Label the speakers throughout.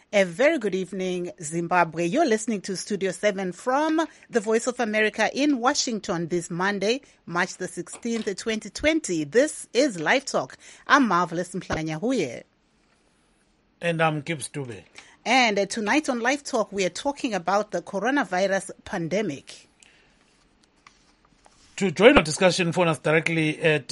Speaker 1: A very good evening, Zimbabwe. You're listening to Studio 7 from the Voice of America in Washington this Monday, March the 16th, 2020. This is Live Talk. I'm Marvelous Mhlanya-Huye.
Speaker 2: And I'm Gibbs Dube.
Speaker 1: And tonight on Live Talk, we are talking about the coronavirus pandemic.
Speaker 2: To join our discussion, phone us directly at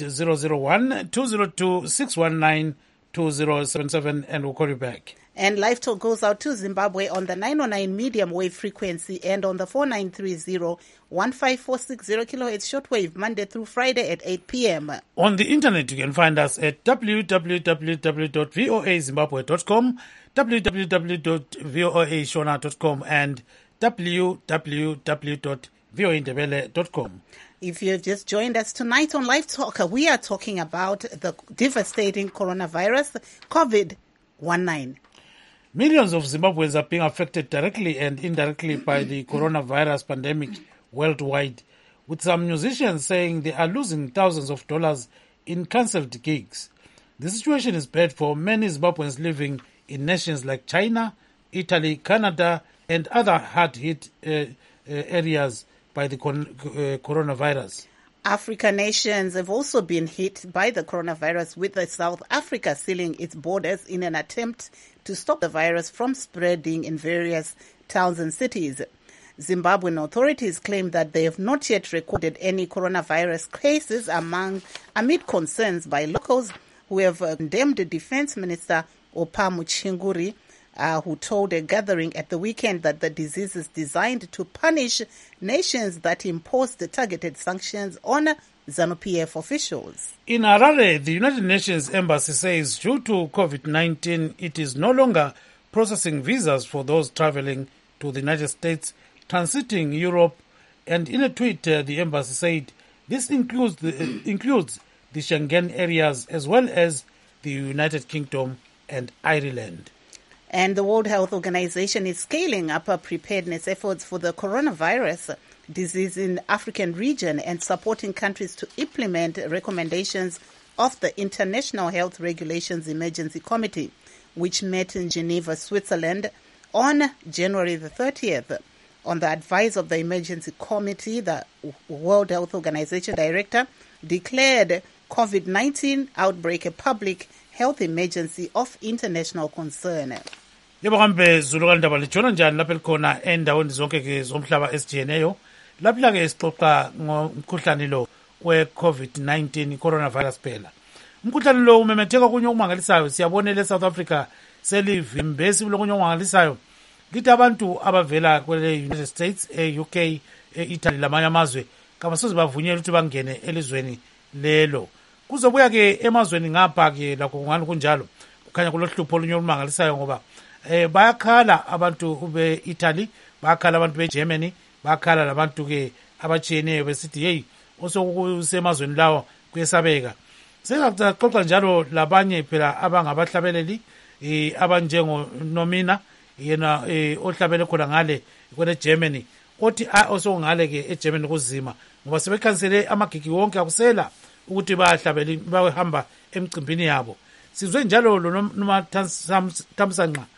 Speaker 2: 001-202-619-2077 and we'll call you back.
Speaker 1: And Live Talk goes out to Zimbabwe on the 909 medium wave frequency and on the 4930-15460 kilohertz shortwave Monday through Friday at 8 p.m.
Speaker 2: On the internet, you can find us at www.voazimbabwe.com, www.voashona.com, and www.voaindebele.com.
Speaker 1: If you've just joined us tonight on Live Talk, we are talking about the devastating coronavirus, COVID-19.
Speaker 2: Millions of Zimbabweans are being affected directly and indirectly by the coronavirus pandemic worldwide, with some musicians saying they are losing thousands of dollars in cancelled gigs. The situation is bad for many Zimbabweans living in nations like China, Italy, Canada, and other hard-hit areas by the coronavirus.
Speaker 1: African nations have also been hit by the coronavirus, with South Africa sealing its borders in an attempt to stop the virus from spreading in various towns and cities. Zimbabwean authorities claim that they have not yet recorded any coronavirus cases amid concerns by locals who have condemned Defense Minister Opamu Chinguri, who told a gathering at the weekend that the disease is designed to punish nations that imposed targeted sanctions on ZANU-PF officials.
Speaker 2: In Harare, the United Nations Embassy says due to COVID-19, it is no longer processing visas for those traveling to the United States, transiting Europe, and in a tweet, the embassy said this includes the Schengen areas as well as the United Kingdom and Ireland.
Speaker 1: And the World Health Organization is scaling up preparedness efforts for the coronavirus disease in the African region and supporting countries to implement recommendations of the International Health Regulations Emergency Committee, which met in Geneva, Switzerland on January the 30th. On the advice of the Emergency Committee, the World Health Organization Director declared COVID-19 outbreak a public health emergency of international concern.
Speaker 2: Yebo kambe Zulu kandaba lijona njani lapha likhona endaweni zonke ke zomhlaba esijiyeneyo lapha ke sixoxa ngomkhuhlane lo we-COVID-19 coronavirus phela. Umkhuhlane lo umemetheka kunye okumangalisayo, siyabonela eSouth Africa selivimbesi lokunye okumangalisayo. Lithi abantu abavela kwele United States, UK, Italy lamanye amazwe kabasoze bavunyelwe ukuthi bangene elizweni lelo. Kuzobuya ke emazweni ngapha ke lakho ngani kunjalo kukhanya kulohlupho olunye olumangalisayo ngoba bayakhala abantu be-Italy, bayakhala abantu be-Germany, bayakhala labantu ke abatshiyeneyo besithi hey osokusemazweni lawo kuyesabeka. Sengixoxa njalo labanye phela abangabahlabeleli abanjengo Nomina yena ohlabele khona ngale kwele Germany othi osongale ke eGermany kuzima ngoba sebekhansele amagigi wonke akusela ukuthi bayahlabela bahamba emcimbini yabo. Sizwe njalo lo noma Thamsanqa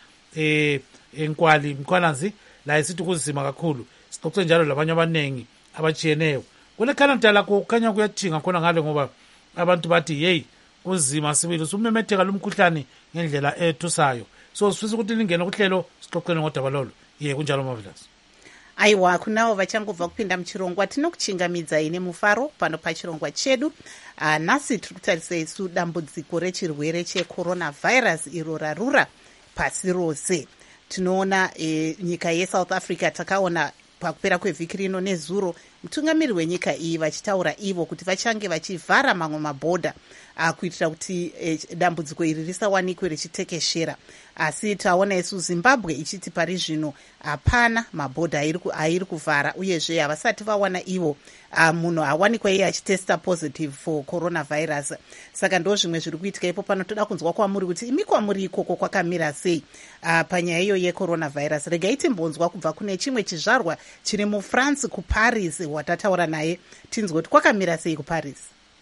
Speaker 2: enkwali mkhwalanzi la isithi kuzima kakhulu. Sixoxe njalo labanye abanengi abachiyeneyo kule Canada lakho kukhanya kuyathinga khona ngale ngoba abantu bathi hey kuzima sibili usumemetheka lumkhuhlane ngendlela ethusayo. So sifisa ukuthi lingene kuhlelo sixoxene ngodaba lolo. Kunjalo Marvelous.
Speaker 1: Aiwa kunawo vachangobva kupinda muchirongwa tinokuchingamidza ine mufaro pano pachirongwa chedu. Nhasi tiri kutarisa isu dambudziko rechirwere checoronavirus iro rarura pasi rose. Tinoona nyika yeSouth Africa takaona pakupera kwevhiki rino nezuro mutungamiri wenyika iyi vachitaura ivo kuti vachange vachivhara mamwe mabhodha kuitira kuti dambudziko iri risawanikwe richitekeshera. Asi taona isu Zimbabwe ichiti pari zvino hapana mabhodha airi kuvhara, uyezve havasati vawana ivo munhu awanikwa iye achitesta positive for coronavirus. Saka ndo zvimwe zviri kuitika ipo pano. Toda kunzwa kwamuri kuti imi kwamuri ikoko kwakamira sei panyaya iyo yecoronavirus. Regai timbonzwa kubva kune chimwe chizvarwa chiri muFrance kuParis watataura naye tinzwe kuti kwakamira sei kuParis.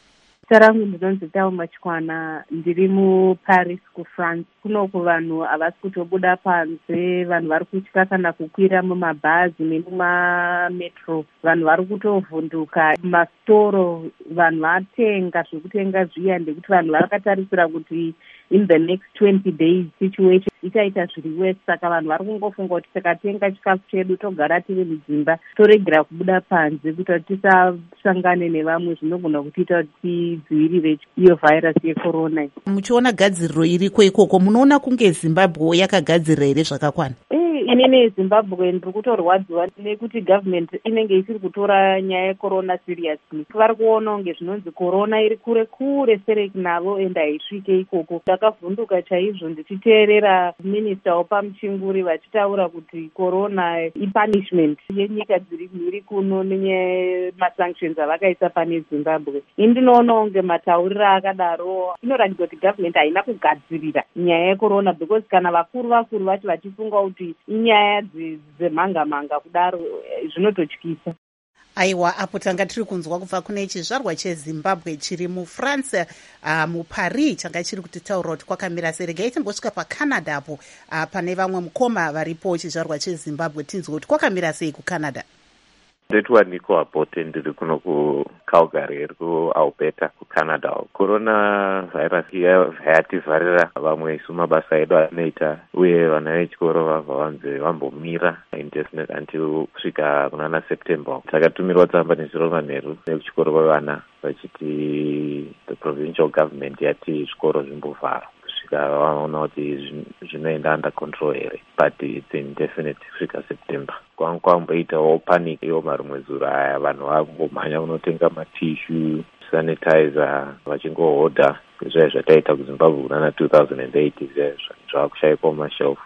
Speaker 3: Tarangu ndinonzi Thelma Chikwana, ndiri muParis kuFrance. Kunoku vanhu havasi kutobuda panze, vanhu vari kutya kana kukwira mumabhazi nemumametro. Vanhu vari kutovhunduka mastoro, vanhu vatenga zvekutenga zviya, ndekuti vanhu vakatarisira kuti in the next 20 days situation ichaita zviri worse. Saka vanhu vari kungofunga kuti tikatenga chikafu chedu togara tiri mudzimba, toregera kubuda panze kuita kuti tisasangane nevamwe, zvinogona kutiita kuti tidzivirire iyo vhairasi yecorona.
Speaker 1: Muchiona gadziriro iriko ikoko, munoona kunge Zimbabwe yakagadzirira here zvakakwana?
Speaker 3: Inini Zimbabwe ndiri kutorwadziwa nekuti government inenge isiri kutora nyaya yecorona seriously. Vari kuona kunge zvinonzi corona iri kure kure sere navo enda haisvike ikoko. Ndakavhunduka chaizvo ndichiteerera minista wepamuchinguri vachitaura kuti corona ipunishment yenyika dziri mhiri kuno nemasanctions avakaisa pane Zimbabwe. Ini ndinoona kunge matauriro akadaro inoratidza kuti government haina kugadzirira nyaya yecorona, because kana vakuru vacho vachifunga kuti inyaya dzemhanga-mhanga kudaro zvinototyisa.
Speaker 1: Aiwa, apo tanga tiri kunzwa kubva kune chizvarwa cheZimbabwe chiri muFrance, muParis, changa chiri kutitaura kuti kwakamira sei. Regai timbosvika paCanada apo, pane vamwe mukoma varipo chizvarwa cheZimbabwe, tinzwe kuti kwakamira sei kuCanada.
Speaker 4: Ndetwa Niko Apote, ndiri kuno kuCalgary iri kuAlberta kuCanada. Corona virus yativharira vamwe isu mabasa edu anoita, uye vana vechikoro vabva vanzi vambomira indefinite until kusvika kunana September. Takatumirwa tsamba nezviro manheru nekuchikoro kwevana vachiti the provincial government yati zvikoro zvimbovharwa kusvika vaona kuti zvinoenda under control here, but it's indefinite kusvika September. Kwamboitawo panic iyo marumwe zuro aya, vanhu vangomhanya kunotenga matishu, sanitizer, vachingohodha izvo zvataita kuZimbabwe kunana 2008 izvezvo zvavakushayikwa mumashelfu.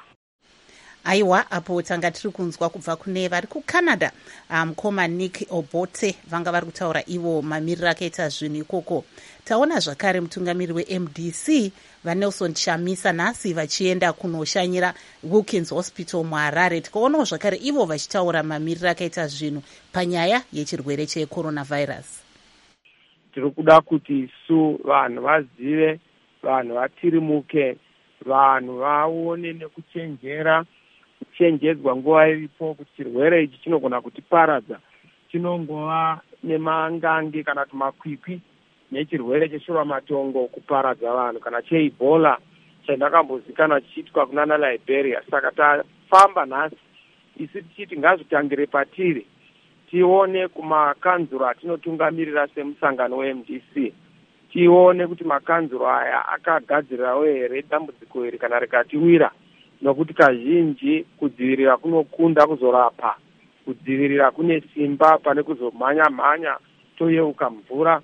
Speaker 1: Aiwa, apo tanga tiri kunzwa kubva kune vari kuCanada, mukoma Nick Obote, vanga vari kutaura ivo mamiriro akaita zvinhu ikoko. Taona zvakare mutungamiri weMDC vaNelson Chamisa nhasi vachienda kunoshanyira Wilkins Hospital muHarare. Tikaonawo zvakare ivo vachitaura mamiriro akaita zvinhu panyaya yechirwere checoronavirus.
Speaker 5: Tiri kuda kuti isu vanhu vazive, vanhu vatirimuke, vanhu vaone nekuchenjera, kuchenjedzwa nguva iripo kuti chirwere ichi chinogona kutiparadza. Chinongova nemangange kana tumakwikwi nechirwere cheshuramatongo kuparadza vanhu, kana cheEbola chandakambozikana chichitwa kunana Liberia. Saka tafamba nhasi isi tichiti ngazvitangire patiri, tione kumakanzuro atinotungamirira semusangano weMDC, tione kuti makanzuro aya akagadzirirawo here dambudziko iri kana rikatiwira, nokuti kazhinji kudzivirira kunokunda kuzorapa, kudzivirira kune simba pane kuzomhanya-mhanya toyeuka mvura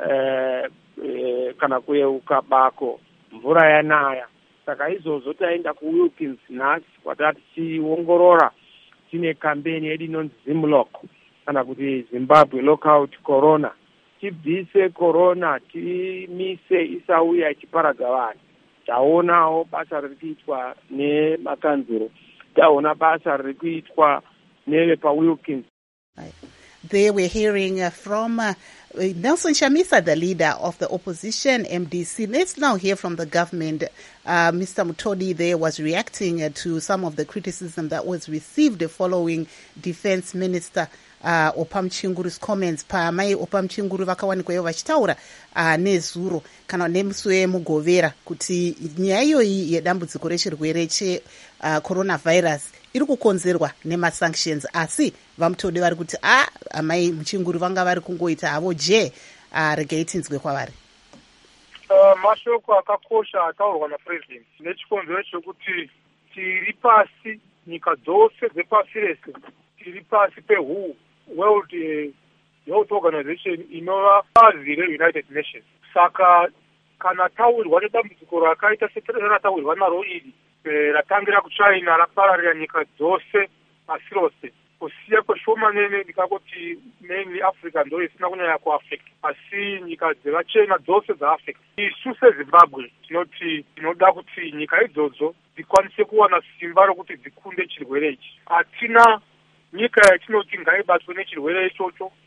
Speaker 5: kana kuyeuka bako mvura yanaya. Saka izvozvo taenda kuWilkins nhasi kwatati tichiongorora, tine kambeni yedu inonzi Zimlock kana kuti Zimbabwe Lockout Corona. Tibvise corona, timise isauya ichiparadza vanhu. Taonawo basa riri kuitwa nemakanzuro, taona basa riri kuitwa nevepaWilkins.
Speaker 1: There we're hearing from Nelson Chamisa, the leader of the opposition MDC. Let's now hear from the government. Mr. Mutodi there was reacting to some of the criticism that was received following Defense Minister Opamchinguri's comments. Paamai Opamchinguri vakawanikwa vachitaura nezuro kana nemusi wemugovera kuti nyaya iyoyi yedambudziko rechirwere coronavirus iri kukonzerwa nemasanctions, asi vaMutodi vari kuti amai Muchinguri vanga vari kungoita havo je. Regai tinzwe kwavari.
Speaker 6: Mashoko akakosha ataurwa naPresident nechikonzero chekuti tiri pasi, nyika dzose dzepasi rese tiri pasi peWHO, World Health Organization, inova bazi reUnited Nations. Saka kana tawirwa nedambudziko rakaita seratawirwa naro iri ratangira kuChina rapararira nyika dzose pasi rose, kusiya kweshomanene ndikakoti mainly Africa ndo isina kunyanya kuaffect, asi nyika dzevachena dzose dzaaffect. Isu seZimbabwe tinoti tinoda kuti nyika idzodzo dzikwanise kuwana simba rokuti dzikunde chirwere ichi. Hatina nyika yatinoti ngaibatwe nechirwere ichocho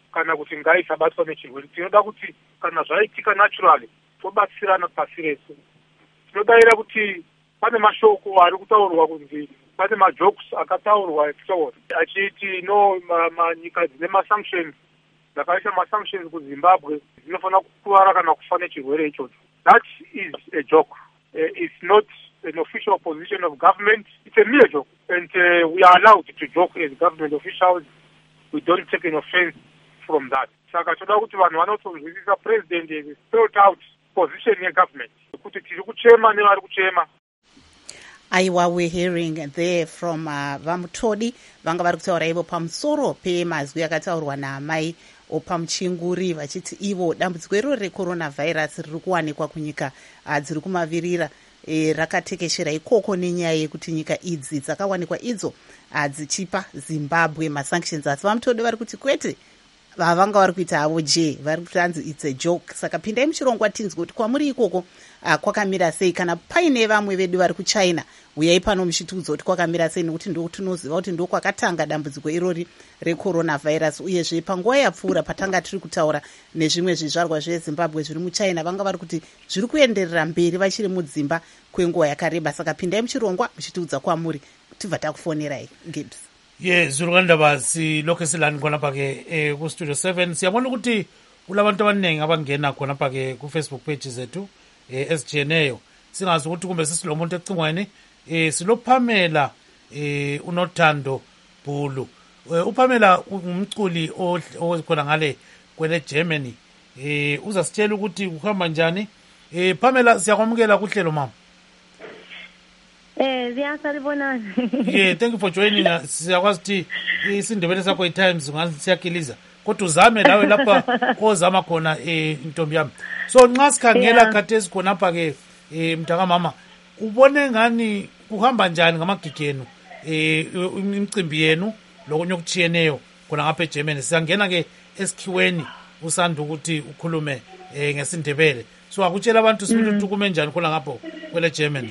Speaker 6: kana kuti ngaisabatwa nechirwere. Tinoda kuti kana zvaitika naturally tobatsirana pasi rese. Tinodaira kuti pane mashoko ari kutaurwa kunzi pane majokes akataurwa episode achiti no nyika dzine masanctions dzakaisa masanctions kuZimbabwe dzinofanira kukuvara kana kufa nechirwere ichocho. That is a joke. It's not an official position of government. It's a mere joke, and we are allowed to joke as government officials. We don't take an offense from that. Saka toda kuti vanhu vanotonzwisisa president has spelled out position yegovernment kuti tiri kuchema nevari kuchema.
Speaker 1: Aiwa, we're hearing there from Vamutodi vanga vari kutaura ivo pamusoro pemazwi akataurwa naamai opamuchinguri vachiti ivo dambudziko iroro recoronavirus riri kuwanikwa kunyika dziri kumavirira rakatekeshera ikoko nenyaya yekuti nyika idzi dzakawanikwa idzo dzichipa Zimbabwe masanctions. Asi Vamutodi vari kuti kwete, vavanga vari kuita havo je, vari kutanzi it's a joke. Saka pindai muchirongwa tinzwe kuti kwamuri ikoko kwakamira sei, kana paine vamwe vedu vari kuchina uyai pano muchitiudza kuti kwakamira sei, nekuti ndokutunoziva kuti ndokwakatanga dambudziko irori recoronavirus. Uyezve panguva yapfuura patanga tiri kutaura nezvimwe zvizvarwa zveZimbabwe zviri muchina, vanga vari kuti zviri kuenderera mberi vachiri mudzimba kwenguva yakareba. Saka pindai muchirongwa muchitiudza kwamuri, tibva takufonerai Gibbs.
Speaker 2: Zvirukandaba silokhe silani khonapha ke ku-studio 7 siyabona ukuthi kulabantu abaningi abangena khonapha ke ku-Facebook page zethu SGNeyo, singazi ukuthi kumbe sisilomuntu ecingweni silophamela unothando Bhulu. Uphamela umculi okhona ngale kwele Germany, uzasitshela ukuthi kuhamba njani. Phamela, siyakwamukela kuhlelo mama. Yeah, thank you for joining us. Siyakwazi ukuthi isindebele sakho i-Times ngazi siyakiliza, kodwa uzame lawe lapha ozama khona intombi yami. So nxa sikhangela khathesi khonapha ke mntaka mama, ubone ngani kuhamba njani ngamagigi enu imicimbi yenu lokunye okutshiyeneyo khona ngapha eGermany? Siyangena ke esikhiweni usanda ukuthi ukhulume ngesindebele, so akutshela abantu sibili ukuthi kume njani khona ngapho kwele Germany.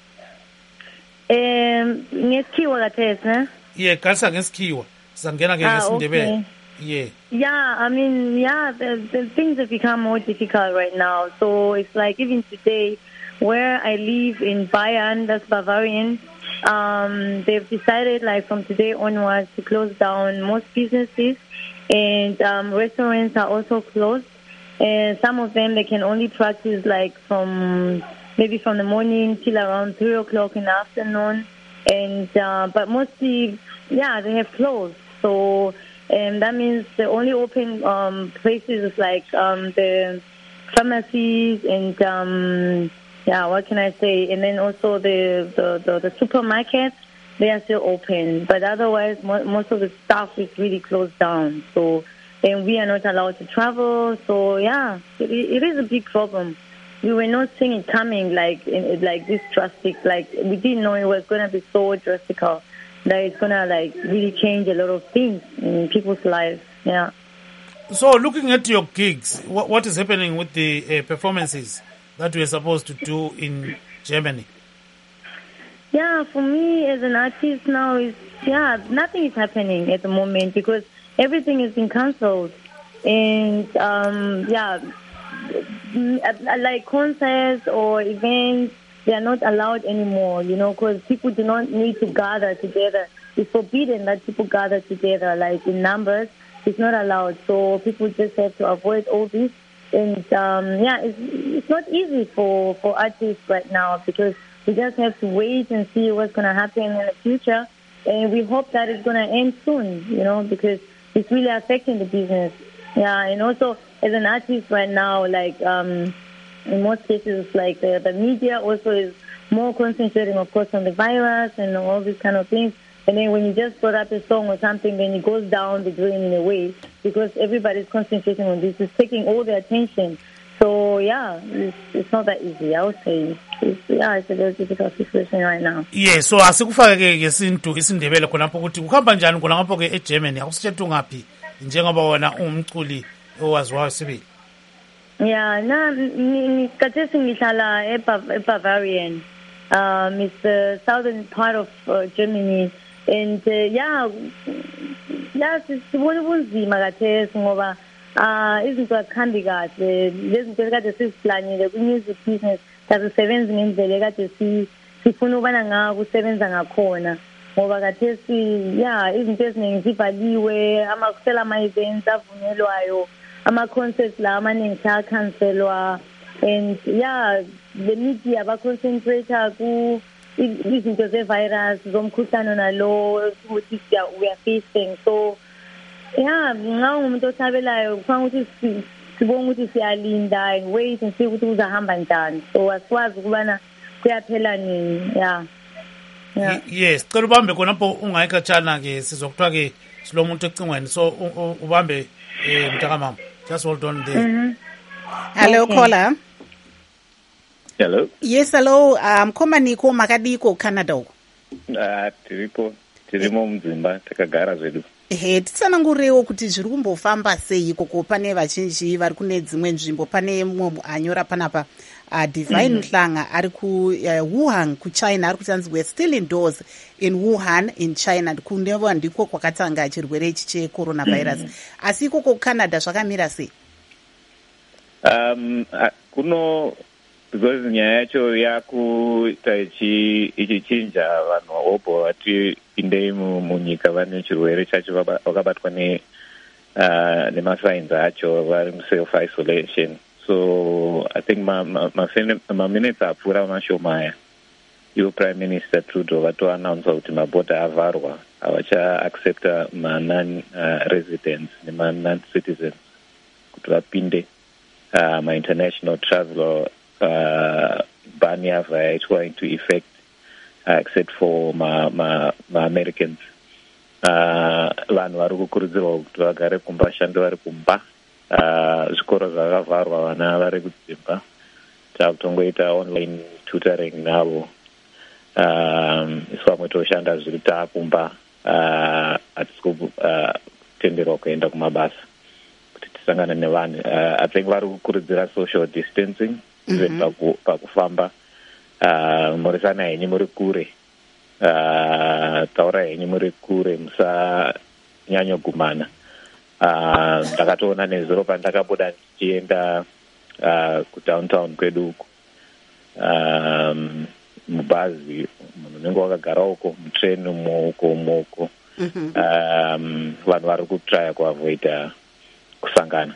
Speaker 7: Ngesikhiwa kathesi ne?
Speaker 2: Yeah, kasa ngesikhiwa sangena ke ngesindebele. Yeah.
Speaker 7: Yeah, I mean, the things have become more difficult right now. So it's like even today, where I live in Bayern, that's Bavarian, they've decided like from today onwards to close down most businesses, and restaurants are also closed. And some of them, they can only practice like maybe from the morning till around 3 o'clock in the afternoon. And but mostly, they have closed. So that means the only open places is like the pharmacies and what can I say? And then also the supermarkets, they are still open. But otherwise, most of the stuff is really closed down. So and we are not allowed to travel. So it is a big problem. We were not seeing it coming like this drastic. Like we didn't know it was going to be so drastic that it's going to like really change a lot of things in people's lives. Yeah.
Speaker 2: So looking at your gigs, what is happening with the performances that we are supposed to do in Germany?
Speaker 7: Yeah, for me as an artist now nothing is happening at the moment because everything has been cancelled. And like concerts or events, they are not allowed anymore, because people do not need to gather together. It's forbidden that people gather together, like in numbers. It's not allowed. So people just have to avoid all this. And, it's not easy for artists right now because we just have to wait and see what's going to happen in the future. And we hope that it's going to end soon, because it's really affecting the business. Yeah, and also as an artist right now, like in most cases, like the media also is more concentrating, of course, on the virus and all these kind of things. And then when you just put up a song or something, then it goes down the drain in a way because everybody's concentrating on this. It's taking all the attention. So, it's not that easy, I would say. It's a very difficult situation right now.
Speaker 2: Yeah, so asikufake ke sintu isindebele khonapho ukuthi kuhamba njani khona ngapho ke eGermany akusithethu ngaphi njengoba wona umculi owaziwayo sibili.
Speaker 7: Yeah, kathesi ngihlala eBavarian. It's the southern part of Germany. and sibona ubunzima kathesi ngoba izinto akhambi kahle lezi zinto kade siziplanile ku-music business asisebenzi ngendlela ekade sifuna ukubana ngako usebenza ngakhona ngoba kathesi izinto eziningi zivaliwe kusela ama-events avunyelwayo ama-concerts la amaningi sayakhanselwa and the media baconcentrate ku izinto ze-virus zomkhuhlane nalo ukuthi we are facing. So nxa umuntu osabelayo kufanele ukuthi sibone ukuthi siyalinda and wait and see ukuthi uzahamba njani, so asikwazi ukubana kuyaphela nini.
Speaker 2: Yes, cela ubambe khonapho ungayikhatshana-ke sizokuthiwa-ke silomuntu ecingweni, so ubambe mntakamama, just hold on there.
Speaker 1: Hello, caller.
Speaker 8: Hello.
Speaker 1: Yes, hello. Mkomaniko makadiko Canada uko.
Speaker 8: Tirimo mdzimba takagara zvedu.
Speaker 1: Titsanangurewo kuti zviri kumbofamba sei ikoko. Pane vazhinji vari kune dzimwe nzvimbo, pane mumwe anyora panapa Divine Mhlanga ari ku Wuhan kuChina, ari kutanzi we're still indoors in Wuhan in China, kuneva ndiko kwakatanga chirwere ichi checoronavirus. Asi ikoko kuCanada zvakamira sei?
Speaker 8: Kuno because nyaya yacho yakuita ichichinja vanhu hopo vatipindei munyika vane chirwere chacho vakabatwa nemasigns acho vari muself isolation. So I think maminutes apfuura mashomaya ivo Prime Minister Trudeau vatoannounce kuti mabhodha avharwa, havachaaccepta ma-non-residents nema-non-citizens kuti vapinde ma-international travel ban yabva yaitwa into effect except for ma-Americans. Vanhu vari kukurudzirwa kuti vagare kumba, vashande vari kumba, zvikoro zvakavharwa, vana vari kudzimba, takutongoita online tutoring navo. Isu vamwe toshanda zviri taakumba, hatisi kutenderwa kuenda kumabasa kuti tisangane nevanhu. I think vari kukurudzira social distancing even pakufamba. Murisana henyu muri kure, taura henyu muri kure, musanyanyogumana. Ndakatoona nezuro pandakabuda ndichienda kudowntown kwedu uko, mubhazi munhu unenge wakagara uko, mutreni umoko vanhu vari kutraya kuavoida kusangana.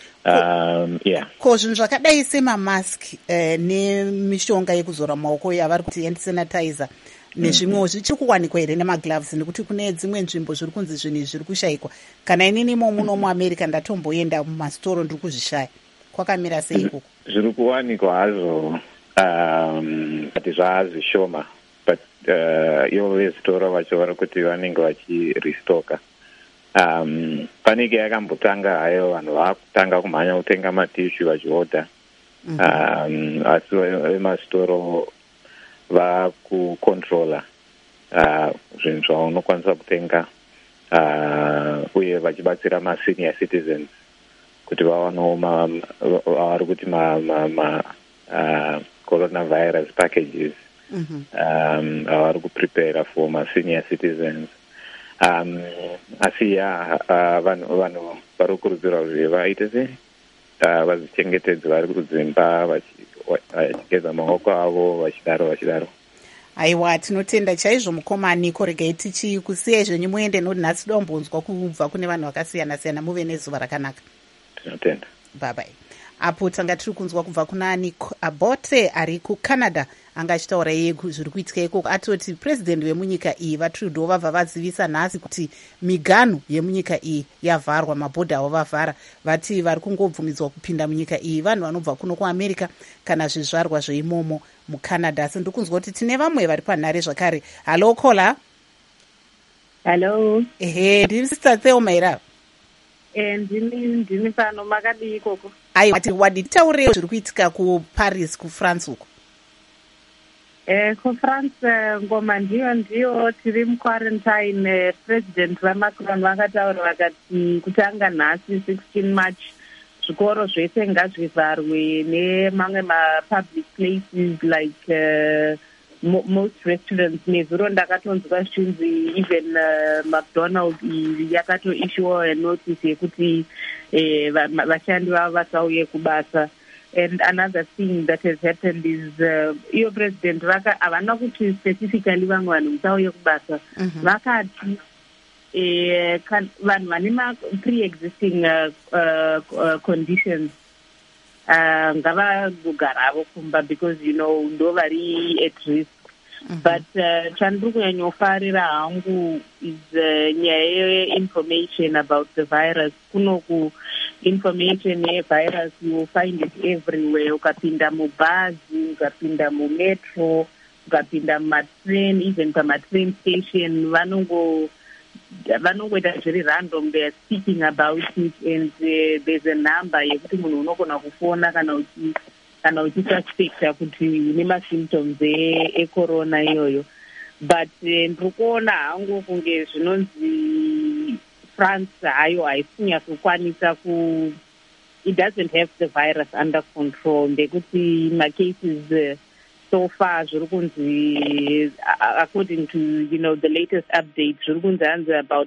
Speaker 1: Ko zvinhu zvakadai semamask nemishonga yekuzora maoko yavari kuti hand sanitizer nezvimwewo zvichiri kuwanikwa here nemagloves, nekuti kune dzimwe nzvimbo zviri kunzi zvinhu zviri kushayikwa. Kana inini muno muAmerica ndatomboenda mumastoro ndiri kuzvishaya. Kwakamira sei ikoko?
Speaker 8: Zviri kuwanikwa hazvo kuti zvazvishoma, but ivo vezitoro vacho vari kuti vanenge vachirestoka. Panike yakambotanga hayo vanhu vakutanga kumhanya kutenga matishu vachiodha, asi vemasitoro vakucontrola zvinhu zvaunokwanisa kutenga, uye vachibatsira masenior citizens kuti vawanewo vari kuti coronavirus packages vari kuprepare for masenior citizens. Asi vanhu vari kukurudzirwa kuti vaite sei, vazvichengetedze vari kudzimba, vachigeza maoko avo, vachidaro.
Speaker 1: Aiwa, tinotenda chaizvo mukomani. Koregai tichikusiyai zvenyu muende, nokuti nhasi tombonzwa kubva kune vanhu vakasiyana-siyana. Muve nezuva rakanaka.
Speaker 8: Tinotenda.
Speaker 1: Bye bye. Apo tanga tiri kunzwa kubva kuna Nick Abbott ari kuCanada, anga achitaura iye zviri kuitika ikoko. Atoti president vemunyika iyi vaTrudeau vabva vazivisa nhasi kuti miganhu yemunyika iyi yavharwa, mabhodha avo vavhara. Vati vari kungobvumidzwa kupinda munyika iyi vanhu vanobva kuno kuAmerica kana zvizvarwa zveimomo muCanada. Asi ndiri kunzwa kuti tine vamwe vari panhare zvakare. Hello caller.
Speaker 3: Hello.
Speaker 1: Ndiri Sister Thelma here.
Speaker 3: Ndini pano, makadii ikoko?
Speaker 1: Aiwa, waditaurewo zviri kuitika kuParis kuFrance uko?
Speaker 3: KuFrance ngoma ndiyo tiri muquarantine. President vaMacron vakataura vakati kutanga nhasi 16 March zvikoro zvese ngazvivharwe nemamwe mapublic places like most restaurants nezuro ndakatonzwa zvichinzi even McDonald's yakatoissuwa a notice yekuti vashandi vavo vasauye kubasa. And another thing that has happened is iyo president havana kuti specifically vamwe vanhu musauye kubasa, vakati vanhu vane pre-existing conditions ngavagogaravo kumba because ndo vari at risk. But chandiri kunyanyofarira hangu is nyaya ye-information about the virus. Kunoku information ye-virus, you will find it everywhere. Ukapinda mubhazi, ukapinda mumetro, ukapinda mumatrain, even pamatrain station, vanongoita zviri random. They are speaking about it, and there's a number yekuti munhu unogona kufona kana uchisuspecta kuti une masymptoms ecorona iyoyo. But ndiri kuona hangu kunge zvinonzi France hayo haisi kunyatsokwanisa it doesn't have the virus under control. Ndekuti macases so far zviri kunzi according to the latest update zviri kunzi hanzi about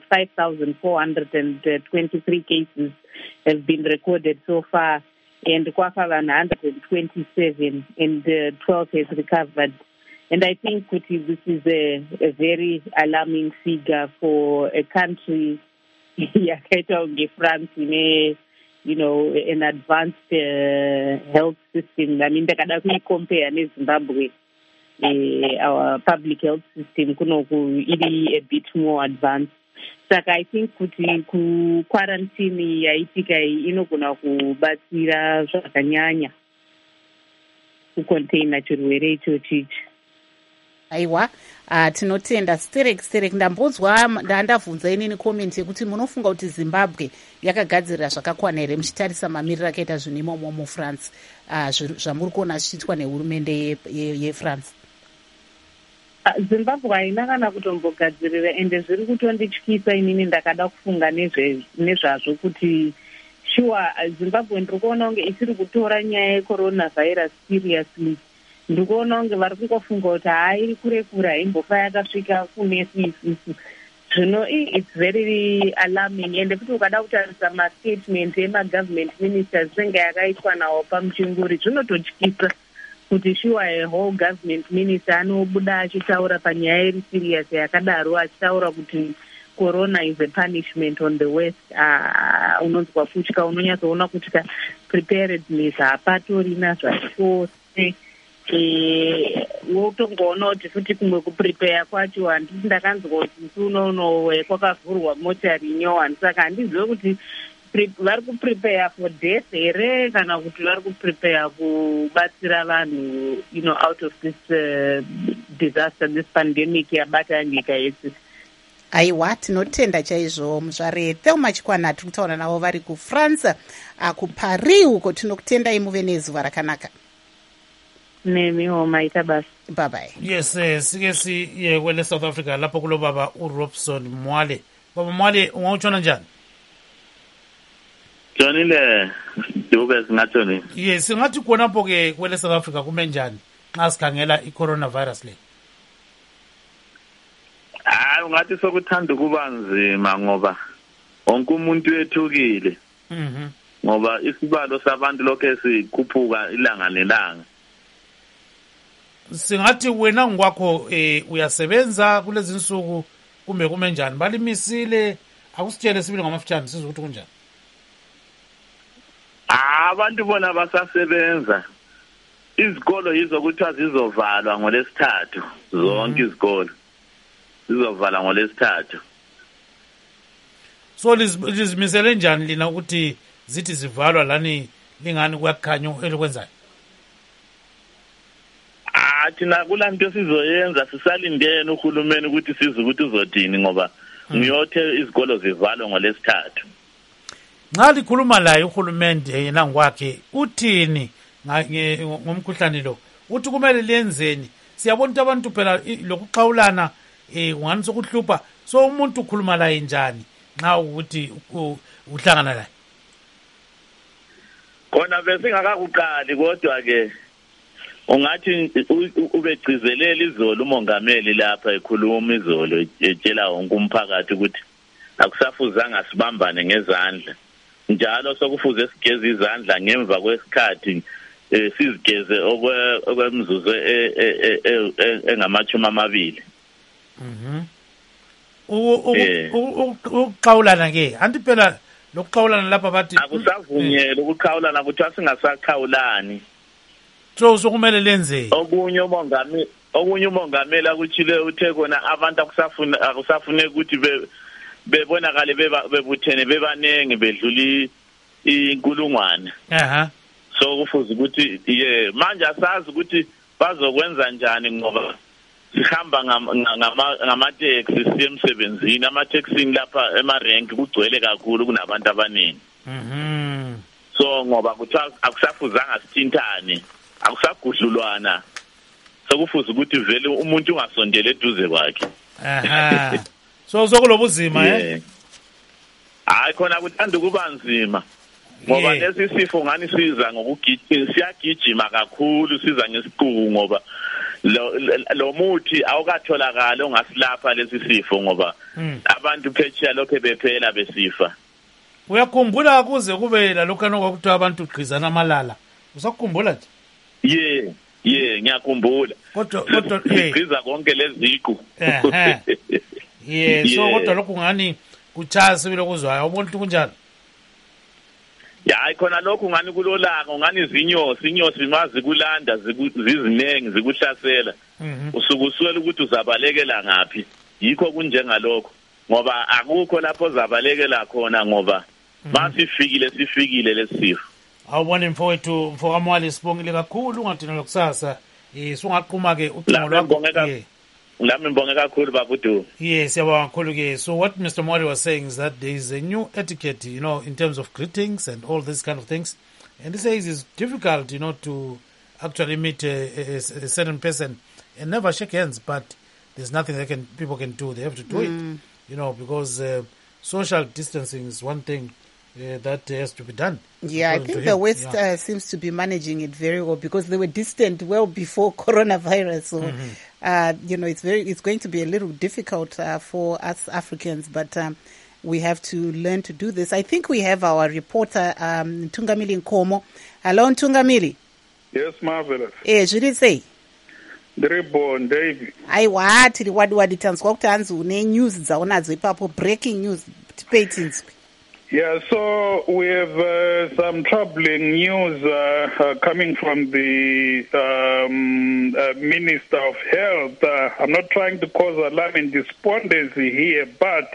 Speaker 3: 5,423 cases have been recorded so far, and kwafa vanhu 127 and 12 has recovered. And I think this is a very alarming figure for a country yakaita kunge France ine an advanced health system. I mean, ndakada kuicompare neZimbabwe, our public health system kunoku iri a bit more advanced. Saka I think kuti quarantine yaitika inogona kubatsira zvakanyanya kucontaina chirwere ichochi.
Speaker 1: Aiwa, tinotenda. Sterek ndandabvunza inini comment yekuti munofunga kuti Zimbabwe yakagadzirira zvakakwana here muchitarisa mamiriro akaita zvinhu imomo muFrance, zvamuri kuona zvichiitwa nehurumende yeFrance?
Speaker 3: Zimbabwe haina kana kutombogadzirira, ende zviri kutondityisa inini ndakada kufunga nezvazvo kuti sure Zimbabwe ndiri kuona kunge isiri kutora nyaya yecoronavirus seriously. Ndiri kuona kunge vari kungofunga kuti iri kure haimbofa yakasvika kunesu isusu. Zvino it's very alarming, ende kuti ukada kutarisa mastatement emagovernment ministers senge yakaitwa nawo pamuchinguri zvinototyisa kuti sure a whole government minister anobuda achitaura panyaya iri serious yakadaro, achitaura kuti corona is a punishment on the West. Unonzwa kutya, unonyatsoona kutya, preparedness hapatorina zvachose. Wotongoona kuti futi kumwe kuprepare kwacho handiti ndakanzwa kuti musi unono kwakavhurwa mochari nyowani, saka handizive kuti vari kuprepare for death here kana kuti vari kuprepare kubatsira vanhu out of this disaster, this pandemic yabata nyika yesu.
Speaker 1: Aiwa, tinotenda chaizvo muzvare Thelma Chikwana. Tiri kutaura navo vari kuFrance, kuParis uko. Tinokutendai muve nezuva rakanaka.
Speaker 3: Nemiwo maita basi.
Speaker 1: Bye bye.
Speaker 2: Yes, sikesi kwele South Africa lapho kulo baba uRobson Mwale. Baba Mwale, ungawutshona njani?
Speaker 9: Jonile Dube singathoni.
Speaker 2: Yes, singathi khonapho ke kwele South Africa kume njani nxa sikhangela i-coronavirus le?
Speaker 9: Ungathi sokuthanda ukuba nzima ngoba wonke umuntu ethukile. Ngoba isibalo sabantu lokho sikhuphuka ilanga nelanga.
Speaker 2: Singathi wena ngokwakho uyasebenza kulezi insuku kumbe kume njani? Balimisile, akusitshele sibili ngamafutshane sizwe ukuthi kunjani.
Speaker 9: Abantu bona basasebenza. Izikolo yizo kuthiwa zizovalwa ngoLesithathu, zonke izikolo zizovala ngoLesithathu.
Speaker 2: So lizimisele njani lina ukuthi zithi zivalwa lani lingani kuyakhanyo elikwenzayo?
Speaker 9: Thina kulanto sizoyenza, sisalindene uhulumeni ukuthi size ukuthi uzothini ngoba ngiyothe izikolo zivalwe ngoLesithathu.
Speaker 2: Nxa likhuluma laye uhulumende yena ngokwakhe uthini ngomkhuhlane lo? Uthi kumele lenzeni? Siyabona ukuthi abantu phela lokuxawulana ngani sokuhlupha. So umuntu ukhuluma laye njani nxa ukuthi uhlangana laye?
Speaker 9: Kona besingakakuqali kodwa ke ungathi ubegcizelela izolo umongameli lapha ekhuluma izolo etshela wonke umphakathi ukuthi akusafuzanga sibambane ngezandla njalo sokufuze sigeze izandla ngemva kwesikhathi sizigeze okwemzuzu engamachumi amabili.
Speaker 2: Ukuqhawulana ke anti phela lokuqhawulana lapha bathi
Speaker 9: akusavunyelwe ukuqhawulana kuthiwa singasaqhawulani.
Speaker 2: So sokumele lenze
Speaker 9: okunye umongameli akuchile uthe kona abantu akusafune ukuthi bebonakale bebuthene bebanenge bedluli inkulungwane. So kufuze ukuthi manje asazi ukuthi bazokwenza njani ngoba sihamba ngamateksi siye emsebenzini amateksini lapha emarenki kugcwele kakhulu kunabantu abaningi. So ngoba kuthiwa akusafuzanga sithintane akusagudlulwana so kufuze ukuthi vele umuntu ungasondele eduze kwakhe.
Speaker 2: So kulobuzima
Speaker 9: hayi khona kuthanda kuba nzima ngoba lesi sifo ngani siza ngokugijima siyagijima kakhulu siza ngesiqubu ngoba lo muthi awukatholakala ongasilapha lesi sifo ngoba abantu phetsheya lokho bephela besifa.
Speaker 2: Uyakhumbula kuze kube lalokho nokuthiwa abantu ugqizana amalala usakukhumbula nje?
Speaker 9: Ngiyakhumbula kodwa igqiza konke leziqu.
Speaker 2: So kodwa lokho ngani kuchaya sibile kuzwayo ubona ukuthi kunjani?
Speaker 9: Hayi khona lokho ngani kulolaka ngani inyosi mazi kulanda zizinengi zikuhlasela usukuswela ukuthi uzabalekela ngapi yikho kunjengalokho ngoba akukho lapho uzabalekela khona ngoba sifikile lesifo.
Speaker 2: Awubona mfowethu mfokamwali sibongile kakhulu ungadina lokusasa sungaqhuma ke ucingo lwakho.
Speaker 9: Lami ngibonge kakhulu babudu.
Speaker 2: Yes, siyabonga kakhulu ke. So what Mr. Mwari was saying is that there is a new etiquette, in terms of greetings and all these kind of things. And he says it's difficult, to actually meet a certain person and never shake hands, but there's nothing people can do. They have to do it, because social distancing is one thing that has to be done.
Speaker 1: Yeah, I think the West seems to be managing it very well because they were distant well before coronavirus. So, it's going to be a little difficult for us Africans, but we have to learn to do this. I think we have our reporter, Ntungamili Nkomo. Hello, Ntungamili.
Speaker 10: Yes, marvelous.
Speaker 1: Zviri sei?
Speaker 10: Ndiribo David.
Speaker 1: Aiwa, tiri wadi tanzwa kuti hanzi une news dzaonadzo ipapo, breaking news tipei tinzwi.
Speaker 10: Yeah, so we have some troubling news coming from the Minister of Health. I'm not trying to cause alarm and despondency here, but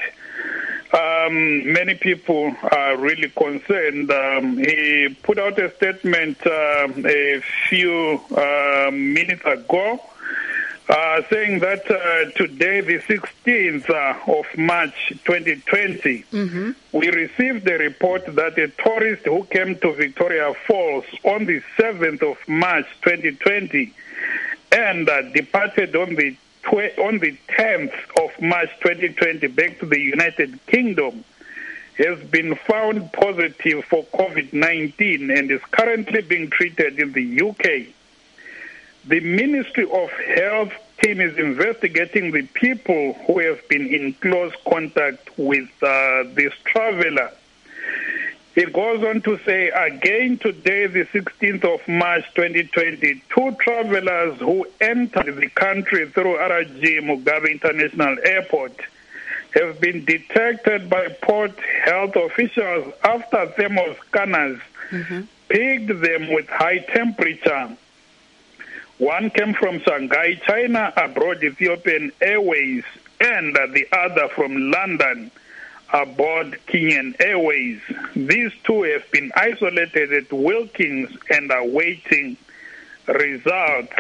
Speaker 10: many people are really concerned. He put out a statement a few minutes ago saying that today, the 16th of March 2020, we received a report that a tourist who came to Victoria Falls on the 7th of March 2020 and departed on the 10th of March 2020 back to the United Kingdom has been found positive for COVID-19 and is currently being treated in the UK. The Ministry of Health team is investigating the people who have been in close contact with this traveler. It goes on to say, again today, the 16th of March 2020, 2 travelers who entered the country through RG Mugabe International Airport have been detected by port health officials after thermal scanners pegged them with high temperature. One came from Shanghai, China, aboard Ethiopian Airways, and the other from London, aboard Kenyan Airways. These 2 have been isolated at Wilkins and are waiting results.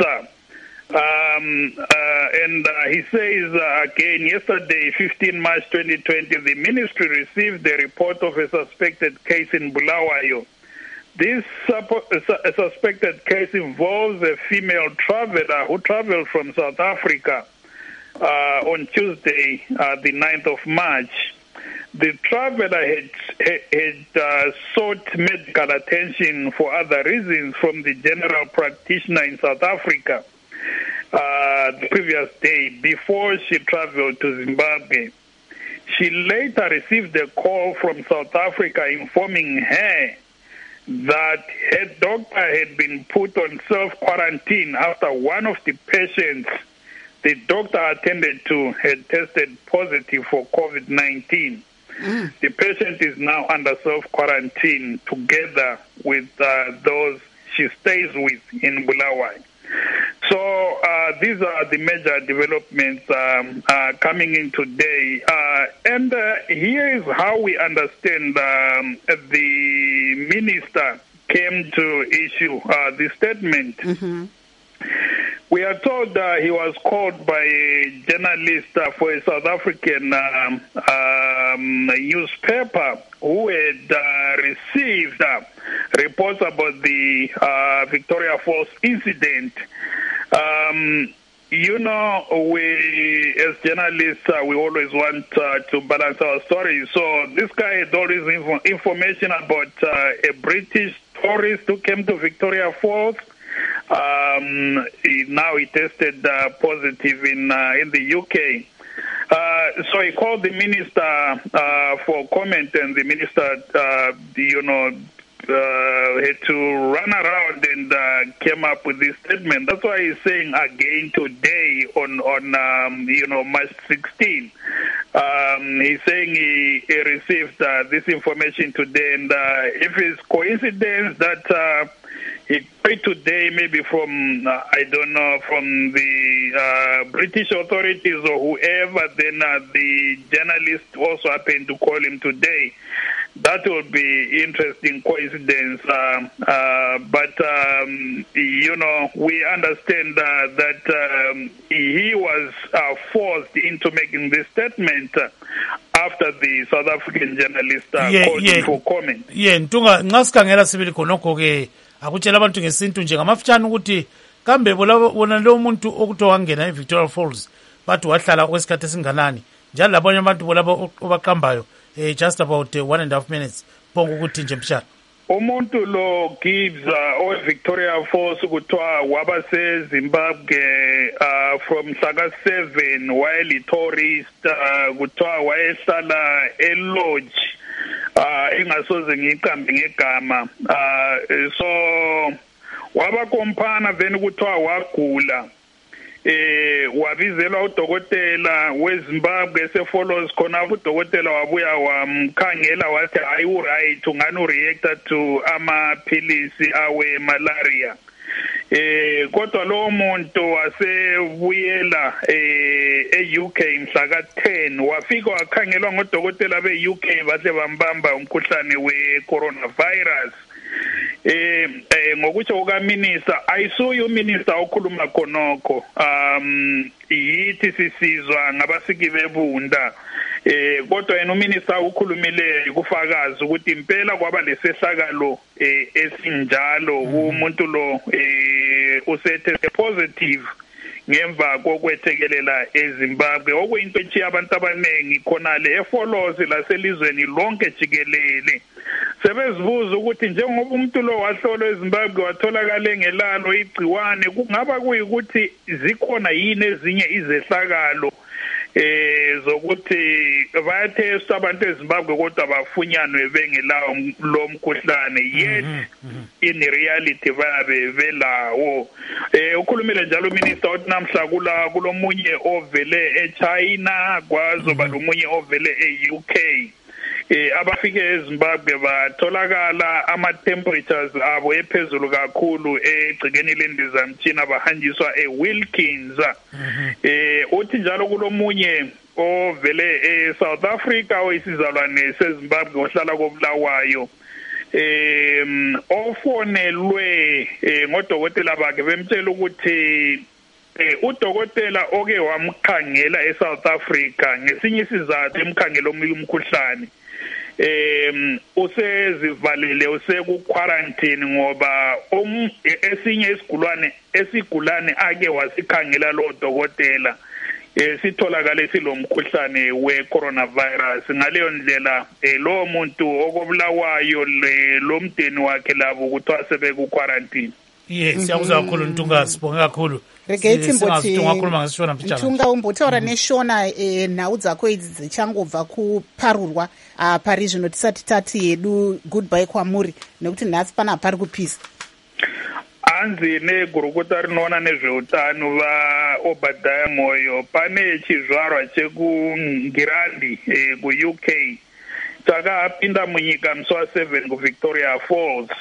Speaker 10: And he says, again, yesterday, 15 March 2020, the ministry received the report of a suspected case in Bulawayo. This suspected case involves a female traveler who traveled from South Africa on Tuesday, the 9th of March. the traveler had sought medical attention for other reasons from the general practitioner in South Africa the previous day before she traveled to Zimbabwe. She later received a call from South Africa informing her that her doctor had been put on self-quarantine after one of the patients the doctor attended to had tested positive for COVID-19. The patient is now under self-quarantine together with those she stays with in Bulawayo. So these are the major developments coming in today. And here is how we understand the minister came to issue the statement. Mm-hmm. We are told he was called by a journalist for a South African newspaper who had received reports about the Victoria Falls incident. You know, we as journalists, we always want to balance our stories. So this guy had all this information about a British tourist who came to Victoria Falls. Now he tested positive in the UK. So he called the minister for comment, and the minister, had to run around and came up with this statement. That's why he's saying again today on March 16. He's saying he received this information today, and if it's coincidence that he paid today, maybe from, from the British authorities or whoever, then the journalist also happened to call him today. That would be interesting coincidence. But we understand that he was forced into making this statement after the South African journalist called him for comment.
Speaker 2: Ntunga ngasikhangela sibili khonokho ke akutshela abantu ngesintu nje ngamafutshane ukuthi kambe bona lo muntu okuthiwa wangena eVictoria Falls bathi wahlala kwesikhathi esinganani njalo labanye abantu bolabo obaqambayo just about 1.5 minutes bonke ukuthi nje mshana
Speaker 10: umuntu lo Gibbs Victoria Falls kuthiwa waba seZimbabwe from Saga 7 while a tourist kuthiwa wayehlala elodge ingasoze ngiqambe ngegama so waba kompana then kuthiwa wagula wabizelwa udokotela weZimbabwe esefollows khona udokotela wabuya wamkhangela wathi hayi uright ungani reactor to amaphilisi awe malaria kodwa lo muntu wasebuyela e-UK mhla ka-10 wafika wakhangelwa ngodokotela be-UK bahle bambamba umkhuhlane we-coronavirus ngokutsho kukaminista ayisuye uminista okhuluma khonokho yithi sisizwa ngabasiki bebunda kodwa yena uminista ukhulumileyo kufakazi ukuthi impela kwaba lesehlakalo esinjalo umuntu lo usethe positive ngemva kokwethekelela eZimbabwe okuyinto ethi abantu abanengi khonale eFollows laselizweni lonke jikelele sebezibuza ukuthi njengoba umuntu lo wahlolwa eZimbabwe watholakala ngelalo igciwane kungaba kuyikuthi zikhona yini ezinye izehlakalo zokuthi bayathesta abantu eZimbabwe kodwa bafunyanwe bengelawo lo mkhuhlane yet in reality bayabe belawo ukhulumile njalo uminister uthi namhla kulomunye ovele eChina kwazoba lomunye ovele eUK abafike eZimbabwe batholakala ama-temperatures abo ephezulu kakhulu egcikeni lendizamtshina bahanjiswa eWilkins uthi njalo kulomunye ovele eSouth Africa oyisizalwane seZimbabwe ohlala koBulawayo ofonelwe ngodokotela bakhe bemtshela ukuthi udokotela oke wamkhangela eSouth Africa ngesinye isizathu emkhangela omunye umkhuhlane usezivalile usekuquarantine ngoba esinye isigulane ake wasikhangela lo dokotela sitholakale silomkhuhlane we-coronavirus. Ngaleyo ndlela lo muntu okobulawayo lo mdeni wakhe labo kuthiwa sebeku-quarantine.
Speaker 2: Siyakuzwa kakhulu Ntunga, sibonge kakhulu.
Speaker 1: Regethi
Speaker 2: Mbothi
Speaker 1: Ntunga umbotaura neshona nhau dzako idzi dzichangobva kuparurwa pari zvino tisati tati hedu goodbye kwamuri nekuti nhasi pana pari kupisa.
Speaker 10: Hanzi negurukota rinoona nezveutano vaObadiah Moyo pane chizvarwa chekungirandi kuUK chakapinda munyika musi wa7 kuVictoria Falls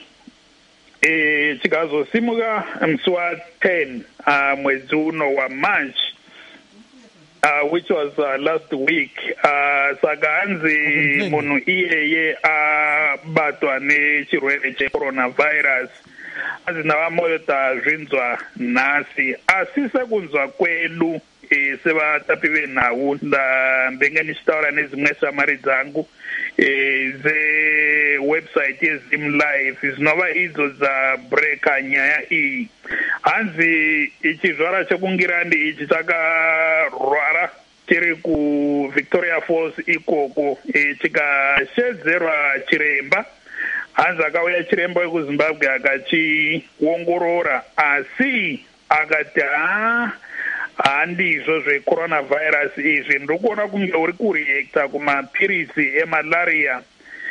Speaker 10: chikazosimuka musi wa10 mwedzi uno waMarch which was last week. Saka hanzi munhu iyeye abatwa nechirwere checoronavirus. Hanzi navaMoyo tazvinzwa nhasi asi sekunzwa kwedu sevatapi venhau ndambenge nichitaura nezimwe shamwari dzangu dzewebsite yeZim Live dzinova idzo dzabreka nyaya iyi. Hanzi chizvara chekungirandi ichi chakarwara chiri kuVictoria Falls ikoko chikashedzerwa chiremba. Hanzi akauya chiremba wekuZimbabwe akachiongorora asi akati handizvo zvecoronavirus izvi, ndokuona kunge uri kureacta kumapirisi emalaria.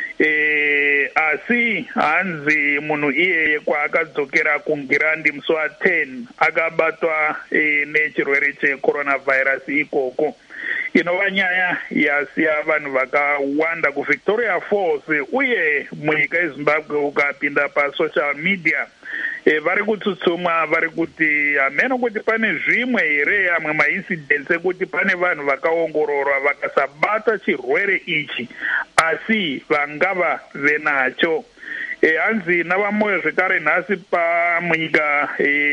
Speaker 10: Asi hanzi munhu iyeye kwaakadzokera kungirandi musi wa10 akabatwa nechirwere checoronavirus ikoko. Inova nyaya yasiya vanhu vakawanda kuVictoria Falls uye munyika yeZimbabwe ukapinda pasocial media vari kutsutsuma vari kuti hameno kuti pane zvimwe here amwe maincidents ekuti pane vanhu vakaongororwa vakasabata chirwere ichi asi vangava venacho. Hanzi navaMoyo zvekare nhasi munyika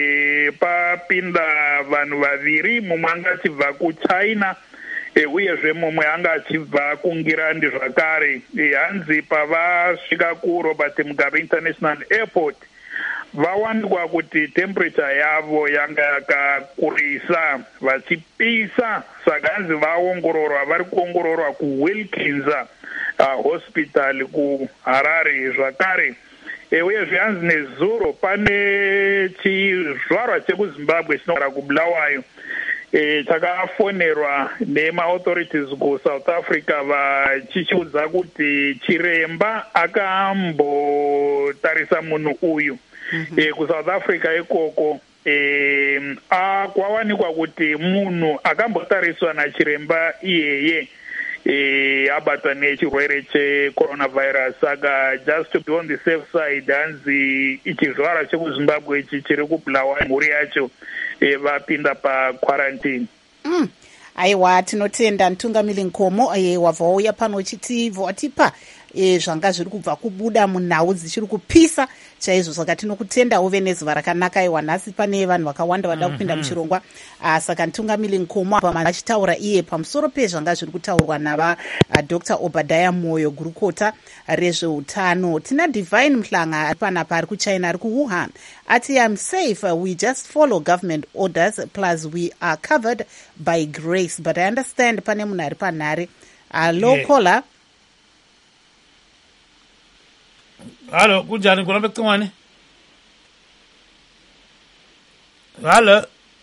Speaker 10: papinda vanhu vaviri, mumwe anga achibva kuChina uyezve mumwe anga achibva kungirandi zvakare. Hanzi pavasvika kuRobert Mugabe International Airport vawanikwa kuti temperature yavo yanga yakakurisa vachipisa. Saka hanzi vaongororwa, vari kuongororwa kuWilkins hospital kuHarare zvakare. Uyezve hanzi nezuro pane chizvarwa chekuZimbabwe chinogara kuBulawayo chakafonerwa nemaauthorities kuSouth Africa vachichiudza kuti chiremba akambotarisa munhu uyu kuSouth Africa ikoko. Kwawanikwa kuti munhu akambotariswa nachiremba iyeye abatwa nechirwere checoronavirus. Saka just to be on the safe side, hanzi chizvara chekuZimbabwe ichi chiri kuBulawayo mhuri yacho vapinda paquarantine.
Speaker 1: Aiwa, tinotenda Ntungamiri Nkomo wabva wauya pano watipa zvanga zviri kubva kubuda munhau dzichiri kupisa chaizvo. Saka tinokutenda uve nezuva rakanaka. Aiwa, nhasi pane vanhu vakawanda vada kupinda muchirongwa. Saka Ntungamiri Nkomo apa achitaura iye pamusoro pezvanga zviri kutaurwa nava Dr. Obadiah Moyo, gurukota rezveutano. Tina Divine Mhlanga ari panapa ari kuChina, ari kuWuhan, ati I'm safe, we just follow government orders plus we are covered by grace. But I understand pane munhu ari panhare. Caller.
Speaker 2: Halo, kunjani kulapha ecingwane? Halo.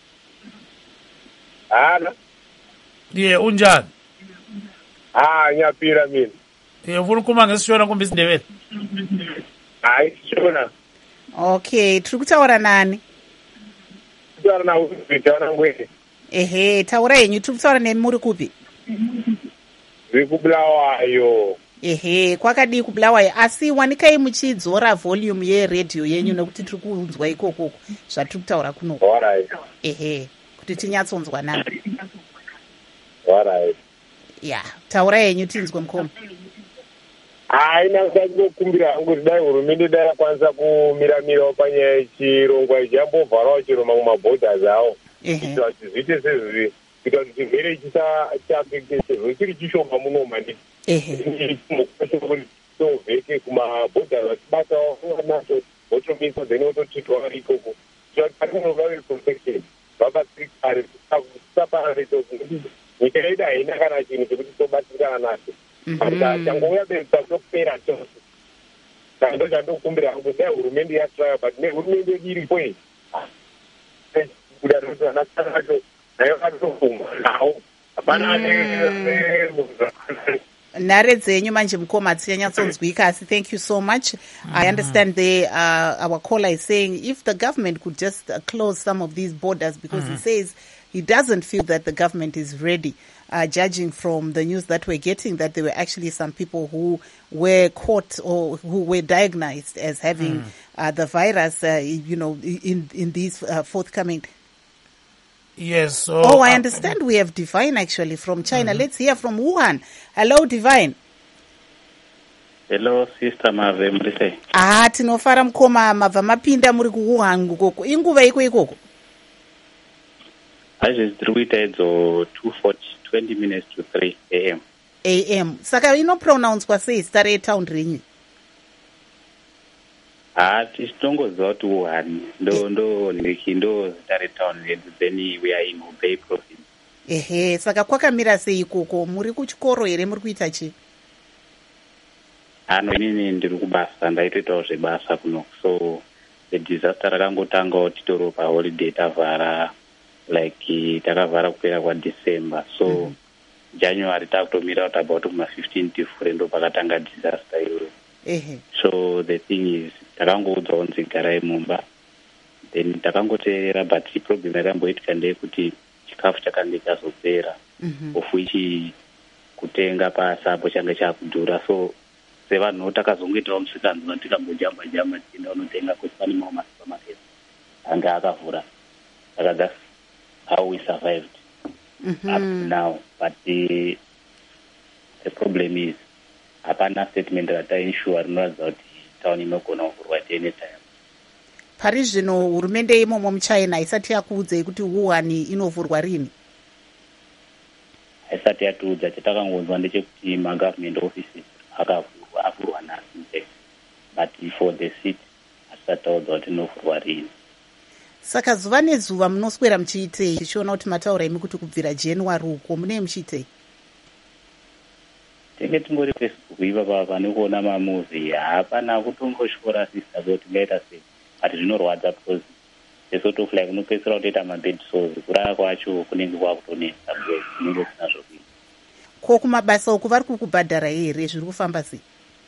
Speaker 2: Unjani?
Speaker 11: Ngiyapira mina.
Speaker 2: Ufuna ukukhuluma ngesishona kumbe isiNdebele?
Speaker 11: Hayi, sishona.
Speaker 1: Okay, tiri kutaura nani?
Speaker 11: Kutaura nawe Victor Ngwele.
Speaker 1: Ehe, taura yenyu, tiri kutaura nemi muri kupi?
Speaker 11: Kubulawayo.
Speaker 1: Ehe, kwakadii kuBulawayo? Asi wanikai muchidzora volume yeredhiyo yenyu nekuti tiri kunzwa ikoko zvatiri kutaura kuno.
Speaker 11: Alright.
Speaker 1: Ehe, kuti tinyatsonzwa nani.
Speaker 11: Alright.
Speaker 1: Ya, taura yenyu tinzwe Mkomo.
Speaker 11: Nakumbira hangu dai hurumende dai yakwanisa kumira panyaya yechirongwa ichi yambovharawo chiro mamwe mabhodhas awo. Kuitira kuti zviite sezvi, kuitira kuti chirwere chisaafekte chirwere chiri chishoma muno manditi. Tovheke kumabhodha vachibatawo nacho votomisa then vototitwa vari ikoko. Zvakarinova protection. vabatsirikare tisapararisa kuti nyika yedu haina kana chinhu chekuti tobatsirikana nacho changouya bedza topera chose saka ndo chandokumbira hangu dai hurumende yatraya but nehurumende yedu iripo iyi kudanaaana acho nayo atofuma nawo hapana
Speaker 1: nhare dzenyu manje mukoma dziyanyatsonzwika asi thank you so much. I understand our caller is saying if the government could just close some of these borders because he says he doesn't feel that the government is ready, judging from the news that we're getting that there were actually some people who were caught or who were diagnosed as having the virus in these forthcoming.
Speaker 2: Yes. So,
Speaker 1: I understand we have Divine actually from China. Let's hear from Wuhan. Hello, Divine.
Speaker 8: Hello, Sister Mave, mrise.
Speaker 1: Tinofara mkoma mava mapinda muri kuWuhan ukoko. Inguva iko ikoko?
Speaker 8: Zviri kuita idzo 20 minutes to 3 a.m.
Speaker 1: a.m. Saka inopronouncwa sei zita retaundi renyu?
Speaker 8: Tichitongoziva kuti Wuhan ndo zita retaundi yedu, then we are in Hubei province.
Speaker 1: Ehe, saka kwakamira sei ikoko? Muri kuchikoro here, muri kuita chi?
Speaker 8: Inini ndiri kubasa, ndaitoitawo zvebasa kuno. So the disaster rakangotanga titori paholiday tavhara like takavhara kupera kwaDecember. So January takutomira kuti about ma15 tifure ndo pakatanga disaster iyoyo. So the thing is takangoudzwa kunzi garai mumba, then takangoteerera, but problem yakamboitika ndeyekuti chikafu chakanga chazopera, of which kutenga pasapo changa chakudhura. So sevanhu takazongoitawo musikanzwa tikambojamba tienda unotenga kuti pane mamwe masupermarket anga akavhura. Saka that's how we survived up to now. But the problem is hapana statement ratainshura rinoratidza kuti tauni inogona kuvhurwa at any time.
Speaker 1: Pari zvino hurumende imomo muchina isati yakuudzei kuti Wuhan inovhurwa rini?
Speaker 8: Haisati yatiudza. Chatakangonzwa ndechekuti magovernment offices akavhurwa nhasi, but for the city hasati taudzwa kuti inovhurwa rini.
Speaker 1: Saka zuva nezuva munoswera muchiitei tichiona kuti mataura imi kuti kubvira January uko mune muchiitei?
Speaker 8: Tenge tingori Facebook ipapa pane kuona mamuvi, hapana kutongoshora sista kuti ngaita sei, but zvinorwadza because sort like unopedzisira kutoita mabed sores, kurara kwacho kunenge kwakutonesa because kunenge kusina zvokuita.
Speaker 1: Ko kumabasa uku vari kukubhadhara here, zviri kufamba sei?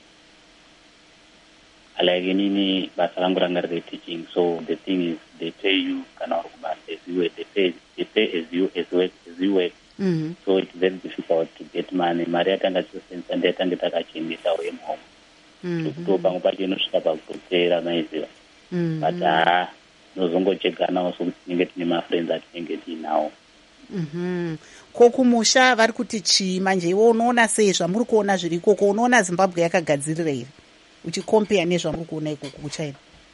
Speaker 8: Like inini basa rangu ranga riri teaching, so the thing is they pay you kana uri kubasa as you work, they pay as you work. So it's very difficult to get money. Mari yatanga tichisenza ndeyatanga takachengetawo yemuhomwe, kutopangu pacho inosvika pakutopera maiziva, but nozongocheganawo sokuti tinenge tine mafriends atinenge tiinawo.
Speaker 1: Ko kumusha vari kuti chii manje? Iwe unoona sei zvamuri kuona zviri ikoko? Unoona Zimbabwe yakagadzirira here uchikompea nezvamuri kuona ikoko kuchina?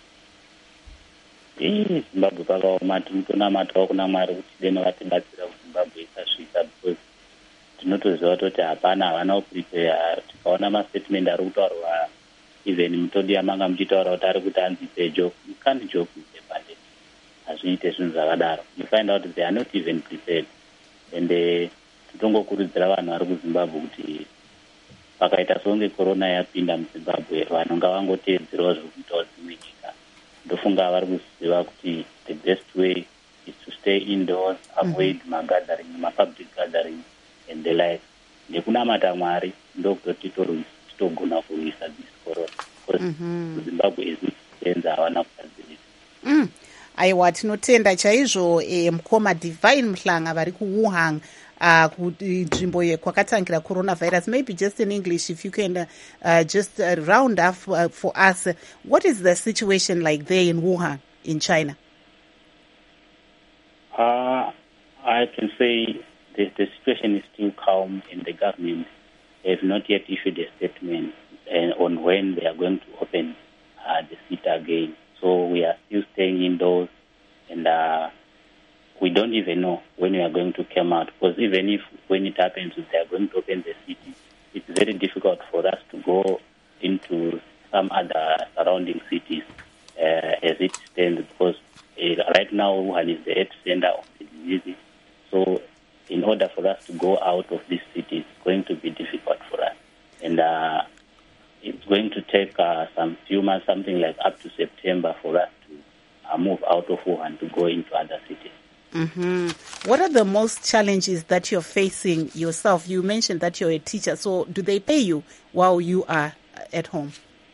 Speaker 8: Zimbabwe pakaoma, tinotonamatawo kuna Mwari kuti deno vatibatsira kuti Zimbabwe isasvika, because tinotoziva kuti hapana, havana kuprepare. Tikaona mastatement ari kutaurwa, even mutodi yamanga muchitaura kuti ari kuti anzipe joke, you can't joke with a pandemic. Hazviite zvinhu zvakadaro. You find out they are not even prepared. And titongokurudzira vanhu vari kuZimbabwe kuti pakaita songe corona yapinda muZimbabwe, vanhu ngavangoteedzerawo zviri kuitawo dzimwe nyika. Ndofunga vari kuziva kuti the best way is to stay indoors, avoid magathering, public gathering and the like. Nekunamata Mwari ndokutoti titogona kurwisa this corona, because Zimbabwe is kusenza havana kugadzirisa.
Speaker 1: Aiwa, tinotenda chaizvo mukoma Divine Mhlanga vari kuWuhan nzvimbo kwakatangira coronavirus. Maybe just in English, if you can just round up for us, what is the situation like there in Wuhan, in China?
Speaker 8: I can say the situation is still calm, and the government has not yet issued a statement on when they are going to open the city again. So we are still staying indoors, and we don't even know when we are going to come out, because even if when it happens they are going to open the city, it's very difficult for us to go into some other surrounding cities as it stands, because right now Wuhan is the epicenter of in order for us to go out of this city, it's going to be difficult for us. And it's going to take some few months, something like up to September, for us to move out of Wuhan to go into other cities.
Speaker 1: What are the most challenges that you're facing yourself? You mentioned that you're a teacher, so do they pay you while you are at home?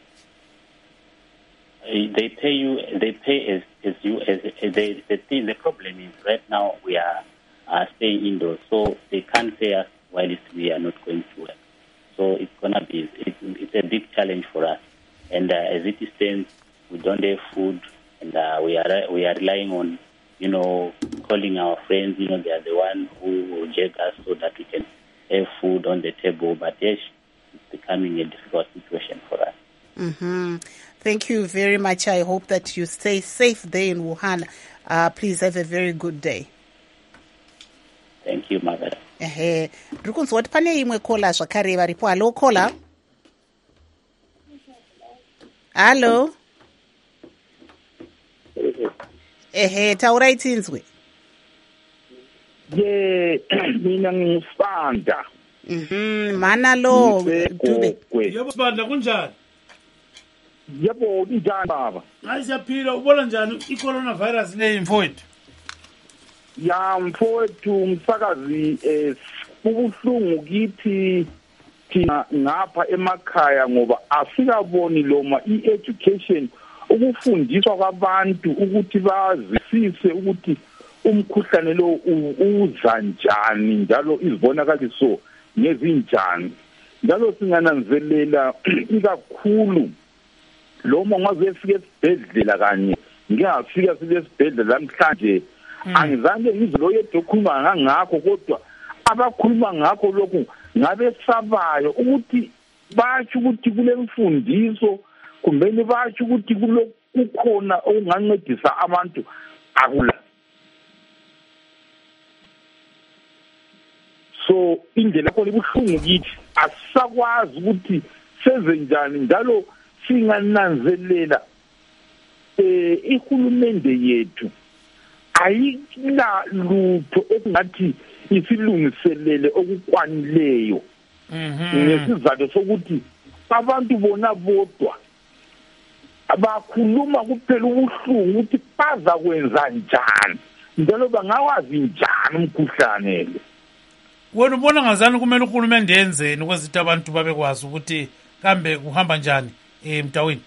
Speaker 8: They pay as you as the problem is right now we are staying indoors, so they can't pay us while we are not going to work. So it's gonna be it's a big challenge for us. And as it stands, we don't have food, and we are relying on calling our friends. They are the ones who will check us so that we can have food on the table. But yes, it's becoming a difficult situation for us.
Speaker 1: Thank you very much. I hope that you stay safe there in Wuhan. Please have a very good day.
Speaker 8: Thank you, Margaret.
Speaker 1: Ndiri kunzwa kuti pane imwe kola zvakare varipo. Halo kola. Halo. Taurai tinzwe.
Speaker 12: Mina ngusanda.
Speaker 1: Mana lo Dube.
Speaker 2: Yebo Sibanda kunjani?
Speaker 12: Yebo njani baba?
Speaker 2: Siyaphila. Ubona njani i-coronavirus le mfowethu?
Speaker 12: Ya mfowethu umsakazi kubuhlungu kithi thina ngapha emakhaya ngoba asikaboni loma i-education ukufundiswa kwabantu ukuthi bazisise ukuthi umkhuhlane lo uza njani njalo izibonakaliso ngezinjani. Njalo singananzelela ikakhulu loma ngazefika esibhedlela kanye ngiyafika silesibhedlela namhlanje angizange ngizolo yedokhuluma ngakho kodwa abakhuluma ngakho lokhu ngabe sabayo ukuthi basho ukuthi kule mfundiso kumbe basho ukuthi kukhona okungancedisa abantu akula. So indlela khona ibuhlungu kithi asisakwazi ukuthi senze njani njalo singananzelela ihulumende yethu ayila lutho esingathi isilungiselele okukwanileyo ngesizathu sokuthi abantu bona bodwa abakhuluma kuphela ubuhlungu ukuthi baza kwenza njani njalo bangawazi njani umkhuhlane lo.
Speaker 2: Wena ubona ngazani kumele uhulumende yenzeni ukwezithi abantu babekwazi ukuthi kambe kuhamba njani emntawini?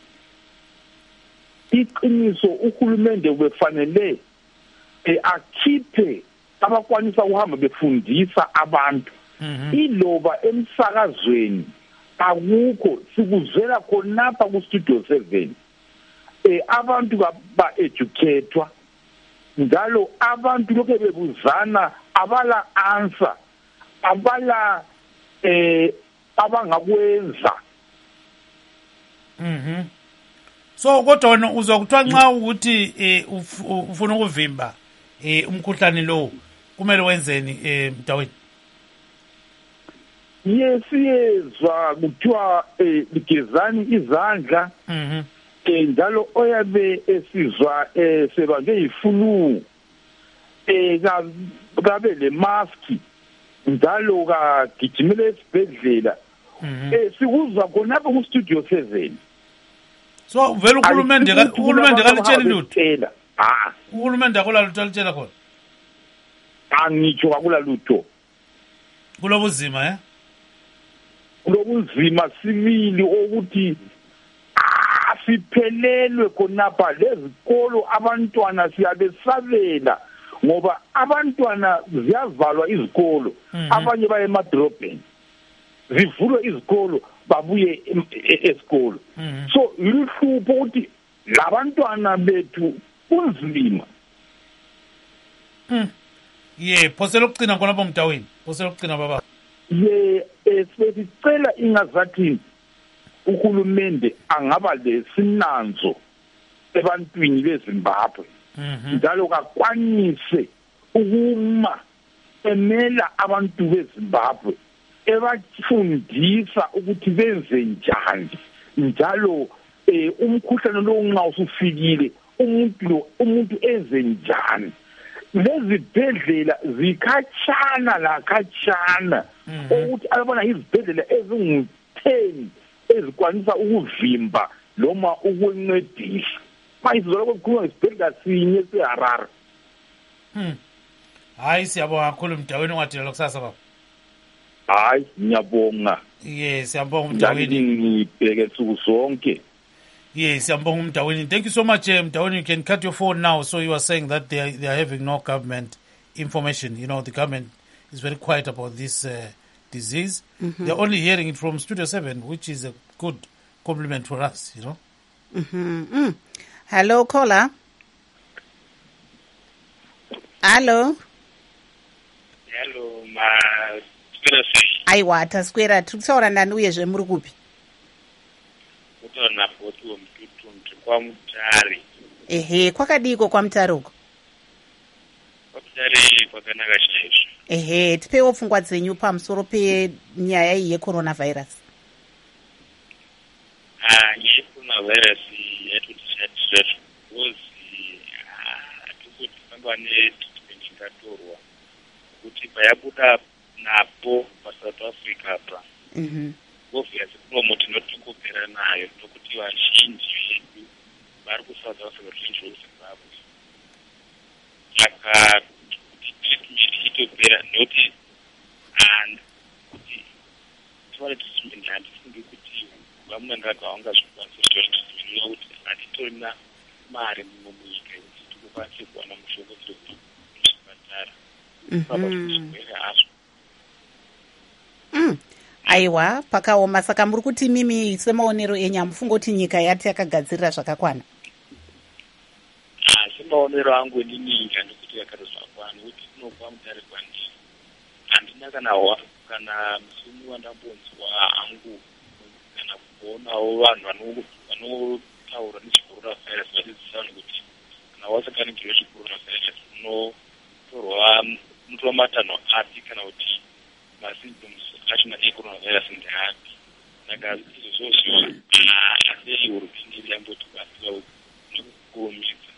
Speaker 12: Iqiniso uhulumende ubefanele akhiphe abakwanisa ukuhamba befundisa abantu. Iloba emsakazweni akukho sikuzela khonapha ku Studio 7 abantu ba-educatwa njalo abantu lokho bebuzana abala answer abala abangakwenza.
Speaker 2: So kodwa wena uzwa kuthiwa nxa ukuthi ufuna ukuvimba umkhuhlane lo kumele wenzeni mntawini?
Speaker 12: Yesiyezwa kuthiwa ligezani izandla njalo oyabe esizwa sebanjwe yiflu kabe le mask njalo kagijimele esibhedlela sikuzwa khonapha ku Studio 7.
Speaker 2: So vele uhulumende kalitshela lutho. Uhulumende akula lutho alitshela khona.
Speaker 12: Angitsho akula lutho.
Speaker 2: Kulobuzima
Speaker 12: kulobuzima sibili ukuthi siphelelwe khonapha lezikolo abantwana siyabesabela ngoba abantwana ziyavalwa izikolo abanye baye emadrobheni zivulwe izikolo babuye esikolo. So iluhlupho ukuthi labantwana bethu kunzima.
Speaker 2: Phosela ukucina khona lapha mntawini. Phosela ukucina baba.
Speaker 12: Sicela ingazathi uhulumende angaba lesinanzo ebantwini beZimbabwe. Njalo kakwanise ukuma emela abantu beZimbabwe ebafundisa ukuthi benze njani njalo umkhuhlane lo nxa usufikile umuntu enze njani lezibhedlela zikhatshana lakhatshana ukuthi abona izibhedlela ezingu-10 ezikwanisa ukuvimba noma ukuncedisa manje lokho kukhulunywa ngesibhedlela sinye seHarare.
Speaker 2: Hayi siyabonga kakhulu Mdaweni ungadila kusasa baba.
Speaker 12: Hayi ngiyabonga.
Speaker 2: Yes, siyabonga Mdaweni.
Speaker 12: Ngibheke nsuku zonke.
Speaker 2: Yes, siyabonga Mdaweni. Thank you so much Mdaweni. You can cut your phone now. So you are saying that they are having no government information. You know, the government is very quiet about this disease. They're only hearing it from Studio 7, which is a good compliment for us, you know.
Speaker 1: Hello, caller. Hello.
Speaker 13: Hello,
Speaker 1: aiwa taswera tikutaura nani uyezve muri kupi?
Speaker 13: Kutaura nabhoti wemututu kwaMutare.
Speaker 1: Ehe, kwakadiko kwaMutare uko?
Speaker 13: kwaMutare kwakanaka chaizvo.
Speaker 1: Ehe, tipewo pfungwa dzenyu pamusoro penyaya iyi yecoronavirus.
Speaker 13: Nyaya yecoronavirus yatotishatiza because hatikoti panga netreatment ingatorwa kuti payabuda napo paSouth Africa apa obviously promote notikopera nayo nokuti vazhinji vedu vari kuSouth Africa ruzhinji rweZimbabwe saka kuti treatment itopera noti and kuti tivane treatment handifungi kuti vamuna ndakavanga zvikwanisa treatment nokuti hatitorina mari mumwe munyika yekuti tikukwanise kuwana mushonga dziri kuzvipatara papa zvizvirwere hazvo.
Speaker 1: Aiwa pakaoma saka muri kuti mimi semaonero enyu hamufunga kuti nyika yati yakagadzirira zvakakwana?
Speaker 13: Semaonero angu endinyinya ndikuti yakati zvakakwana kuti inopa Mutare kwandiri handina kana musimu wandambonzwa hangu kana kuonawo vanhu vanotaura nechicoronavirus vachidzidzisa kuti kana wasakaningirwa chicoronavirus unotorwa mutorwa matanho api kana kuti masymptoms achona ecoronavirus ndeapi saka izvozvo asei hurumende yambotibatsira nekukurumidza.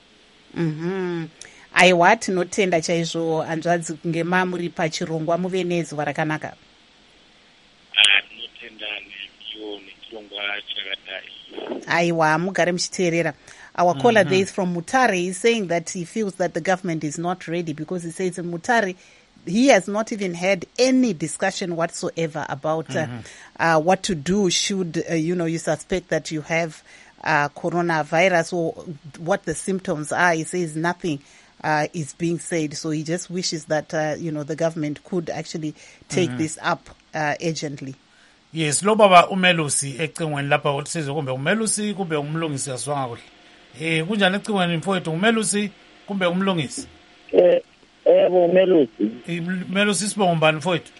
Speaker 1: Aiwa tinotenda chaizvo hanzvadzi kunge mamuri pachirongwa muve nezuva rakanaka.
Speaker 13: Tinotenda nekiyo nechirongwa chakadai.
Speaker 1: Aiwa mugare muchiteerera. Our caller there is from Mutare. He's saying that he feels that the government is not ready because he says in Mutare he has not even had any discussion whatsoever about what to do should you suspect that you have coronavirus or what the symptoms are. He says nothing is being said, so he just wishes that the government could actually take this up urgently.
Speaker 2: Yes, lo baba uMelusi ecingweni lapha uthi sizo kumbe uMelusi kumbe umlungisi aswanga kuhle. Kunjani ecingweni mfowethu uMelusi kumbe umlungisi?
Speaker 14: Melusi.
Speaker 2: Melusi sibongo mbani mfowethu?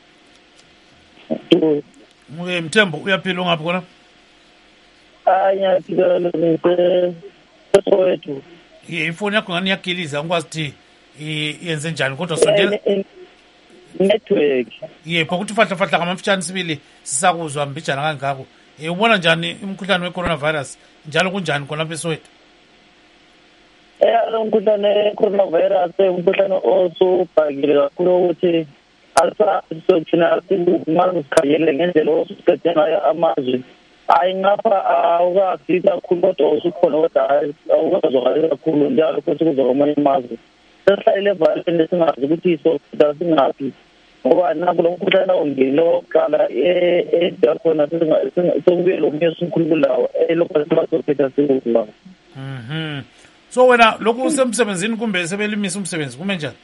Speaker 2: Mthembo uyaphila ungaphi khona?
Speaker 14: Ngiyaphila mfowethu.
Speaker 2: Ifoni yakho ngani yakiliza ngikwazi ukuthi yenze njani kodwa sondela
Speaker 14: network.
Speaker 2: Yebo ukuthi fahla ngamafutshane sibili sisakuzwa mbijana kangako. Ubona njani umkhuhlane weCoronavirus njalo kunjani khona lapha eSoweto?
Speaker 14: Lo mkhuhlane weCoronavirus umkhuhlane osubhakile kakhulu ukuthi thina asikhangele ngendlela osuqede ngayo amazwe. Hayi ngapha awukafika kakhulu kodwa usukhona kodwa awukazwakali kakhulu njalo futhi kuza kwamanye amazwe. Sesihlalele evaleni singazi ukuthi singaphi ngoba naku lo mkhuhlane ongile oqala ekhona sokubuye lo munye esikhululayo lokho sibazophetha sikuzwa.
Speaker 2: So wena lokhu usemsebenzini kumbe sebelimisa umsebenzi kume njani?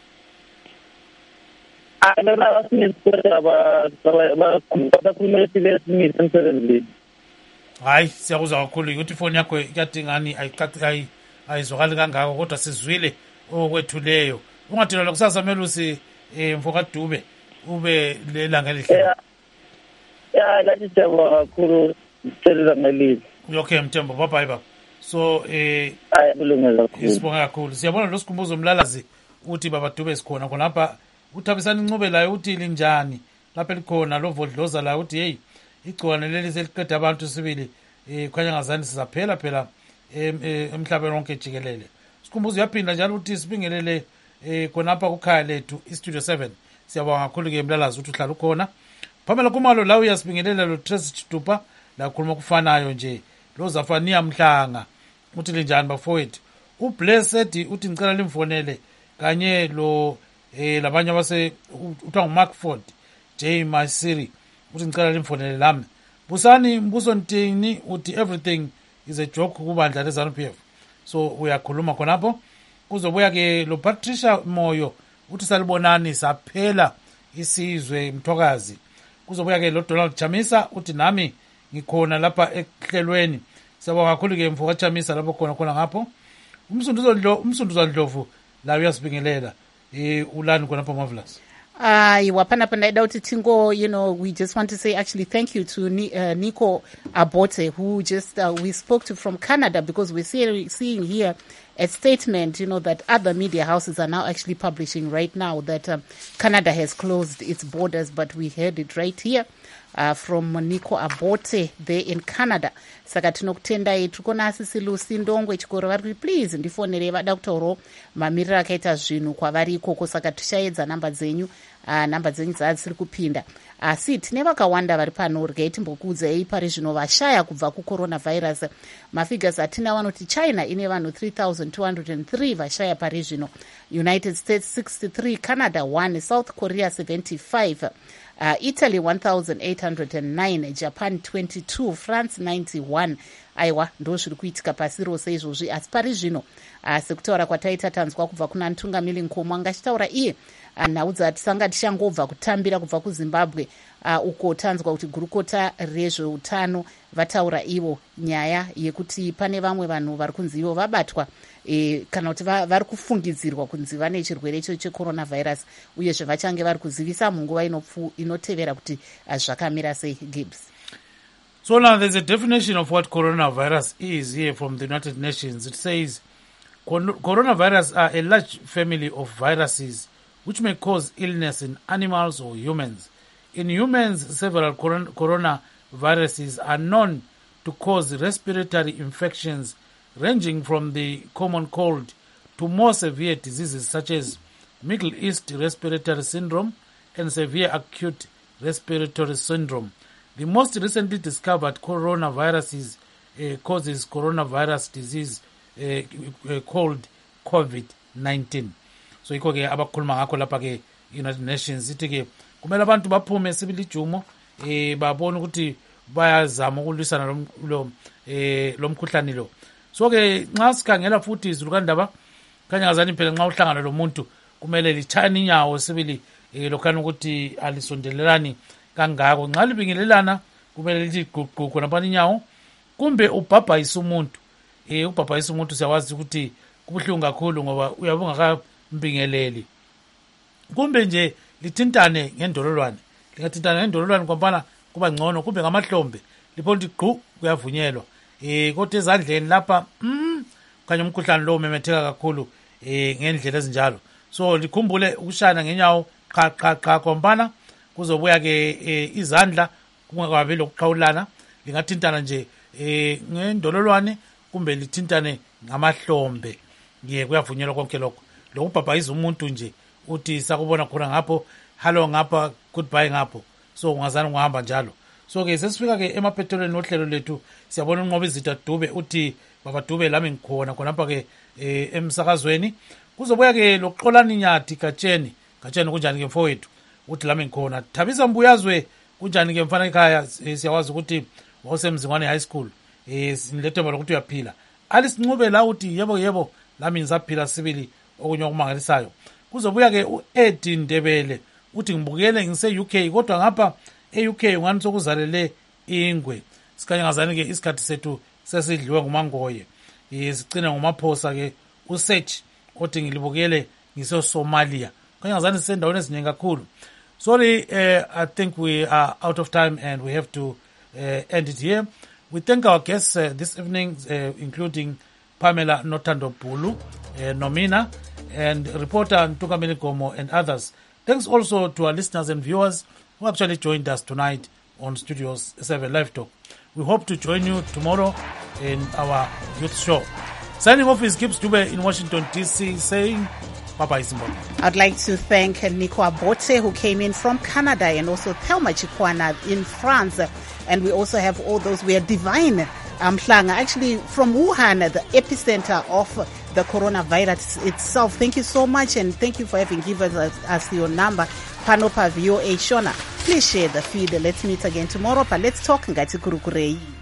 Speaker 14: Lana asimisikodwa bakhulumela sibesimisa emsebenzini.
Speaker 2: Hayi siyakuzwa kakhulu ukuthi ifoni yakho iyadingani ayizwakali kangako kodwa sizwile okwethuleyo. Ungadilwa kusasa Melusi mfoka Dube ube lelanga elihle.
Speaker 14: Lathi siyabonga kakhulu seleza ngelihle.
Speaker 2: Okay Mthembo bye baba. So isibonga kakhulu. Siyabona lo sikhumbuzo umlalazi uthi baba Dube sikhona khona lapha uthabisana incube layo uthi linjani lapha likhona lo vodloza la uthi hey igcwane leli seliqeda abantu sibili khanya ngazani sizaphela phela emhlabeni wonke jikelele. Sikhumbuzo yaphinda njalo uthi sibingelele khonapha kukhaya lethu istudio 7 siyabonga kakhulu-ke Mlalazi ukuthi uhlala ukhona. Pamela Kumalo la uyasibingelela lo Tracy Chitupa la khuluma kufanayo nje lo Zafania Mhlanga uthi linjani bafowethu. uBlessed uthi ngicela limfonele kanye lo labanye abase uthiwa nguMarkford J Masiri uthi ngicela limfonele lami. Busani Mbuso Ntini uthi everything is a joke kubandla leZANU-PF. So uyakhuluma khonapho. Kuzobuya ke lo Patricia Moyo uthi salibonani saphela isizwe Mthokazi. Kuzobuya ke lo Donald Chamisa uthi nami ngikhona lapha ehlelweni. Siyabonga kakhulu ke mfoka Chamisa lapho khona ngapho. Umsunduzo Ndlovu la uyasibingelela ulani khonapho Marvelous.
Speaker 1: Wapanapa ndaida uti tingo, we just want to say actually thank you to Nico Abote, who just we spoke to from Canada, because we're seeing here a statement, that other media houses are now actually publishing right now that Canada has closed its borders, but we heard it right here from Nico Abote there in Canada. Saka tinokutendai tukona asisi Lucy Ndongwe chikoro vari please ndifonere vadaktoro mamiriro akaita zvinhu kwavari ikoko, saka tishaedza namba dzenyu dzasiri kupinda, asi tine vakawanda vari pano. Regai timbokuudzai pari zvino vashaya kubva kucoronavirus. Mafigures atina vanoti China ine vanhu 3,203 vashaya pari zvino, United States 63, Canada 1, South Korea 75, Italy 1,809, Japan 22, France 91. Aiwa ndo zviri kuitika pasi rose izvozvi, asi pari zvino sekutaura kwataita tanzwa kubva kuna Ntungamiri Nkomo angachitaura iye nhau dzatisanga tichangobva kutambira kubva kuZimbabwe, uko tanzwa kuti gurukota rezveutano vataura ivo nyaya yekuti pane vamwe vanhu vari kunzi ivo vabatwa kana kuti vari kufungidzirwa kunzi vane chirwere icho checoronavirus, uyezve vachange vari kuzivisa munguva inotevera kuti zvakamira sei. Gibbs.
Speaker 2: So now there's a definition of what coronavirus is here from the United Nations. It says coronavirus are a large family of viruses which may cause illness in animals or humans. In humans, several coronaviruses are known to cause respiratory infections ranging from the common cold to more severe diseases such as Middle East respiratory syndrome and severe acute respiratory syndrome. The most recently discovered coronaviruses causes coronavirus disease called COVID-19. So iko ke abakhuluma ngakho lapha ke United Nations ithi ke kumele abantu baphume sibili ijumo babone ukuthi bayazama ukulwisana lo mkhuhlane lo. So ke nxa sikhangela futhi izulu kandaba kanyakazani phela nxa uhlangana lo muntu kumele lichane inyawo sibili lokhana ukuthi alisondelelani kangako. Nxa libingelelana kumele lithi gugu napha inyawo, kumbe ubhabhayisa umuntu. Ubhabhayisa umuntu siyawazi ukuthi kubuhlungu kakhulu ngoba uyabe ungakambingeleli. Kumbe nje lithintane ngendololwane. Lingathintana ngendololwane ngoba kuba ngcono, kumbe ngamahlombe liphonto igqu kuyavunyelwa. Kodwa ezandleni lapha kanye umkhuhlane lo umemetheka kakhulu ngendlela ezinjalo. So likhumbule ukushana ngenyawo qha kompana kuzobuya ke izandla kungakabi lokuqhawulana, lingathintana nje ngendololwane kumbe lithintane ngamahlombe. Kuyavunyelwa konke lokho. Lokubhabhayiza umuntu nje uthi sakubona khona ngapho, hello ngapha, goodbye ngapho, so ungazani ngihamba njalo. So ke sesifika ke emaphethelweni nohlelo lethu. Siyabona unqoba izitha Dube uthi baba Dube lami ngikhona khonapha ke emsakazweni. Kuzobuya ke lokuxolana inyathi Gatsheni kunjani ke mfowethu uthi lami ngikhona. Thabisa Mbuyazwe kunjani ke mfana ekhaya, siyawazi ukuthi wasemzingwane high school sinilethemba lokuthi uyaphila. Alice Ncube la uthi yebo lami ngisaphila sibili okunye okumangalisayo. Kuzobuya ke uEddie Ndebele uthi ngibukele ngise UK kodwa ngapha e-UK ungani sokuzalele ingwe. Sikanyangazani ke isikhathi sethu sesidliwe ngumangoye. Sicina ngomaphosa ke uSearch othi ngilibukele ngise Somalia. Kanyangazani sendaweni eziningi kakhulu. Sorry, I think we are out of time and we have to end it here. We thank our guests this evening, including Pamela Notando Pulu, Nomina, and reporter Ntungamiri Nkomo and others. Thanks also to our listeners and viewers who actually joined us tonight on Studio 7 Live Talk. We hope to join you tomorrow in our youth show. Signing off is Gibbs Dube in Washington, D.C., saying Bye-bye, Zimbabwe.
Speaker 1: I'd like to thank Nico Abote, who came in from Canada, and also Thelma Chikwana in France. And we also have all those. We are Divine Mhlanga, actually from Wuhan, the epicenter of the coronavirus itself. Thank you so much, and thank you for having given us your number. Panopa VOA Shona. Please share the feed. Let's meet again tomorrow. But let's talk Ngati Kurukurei.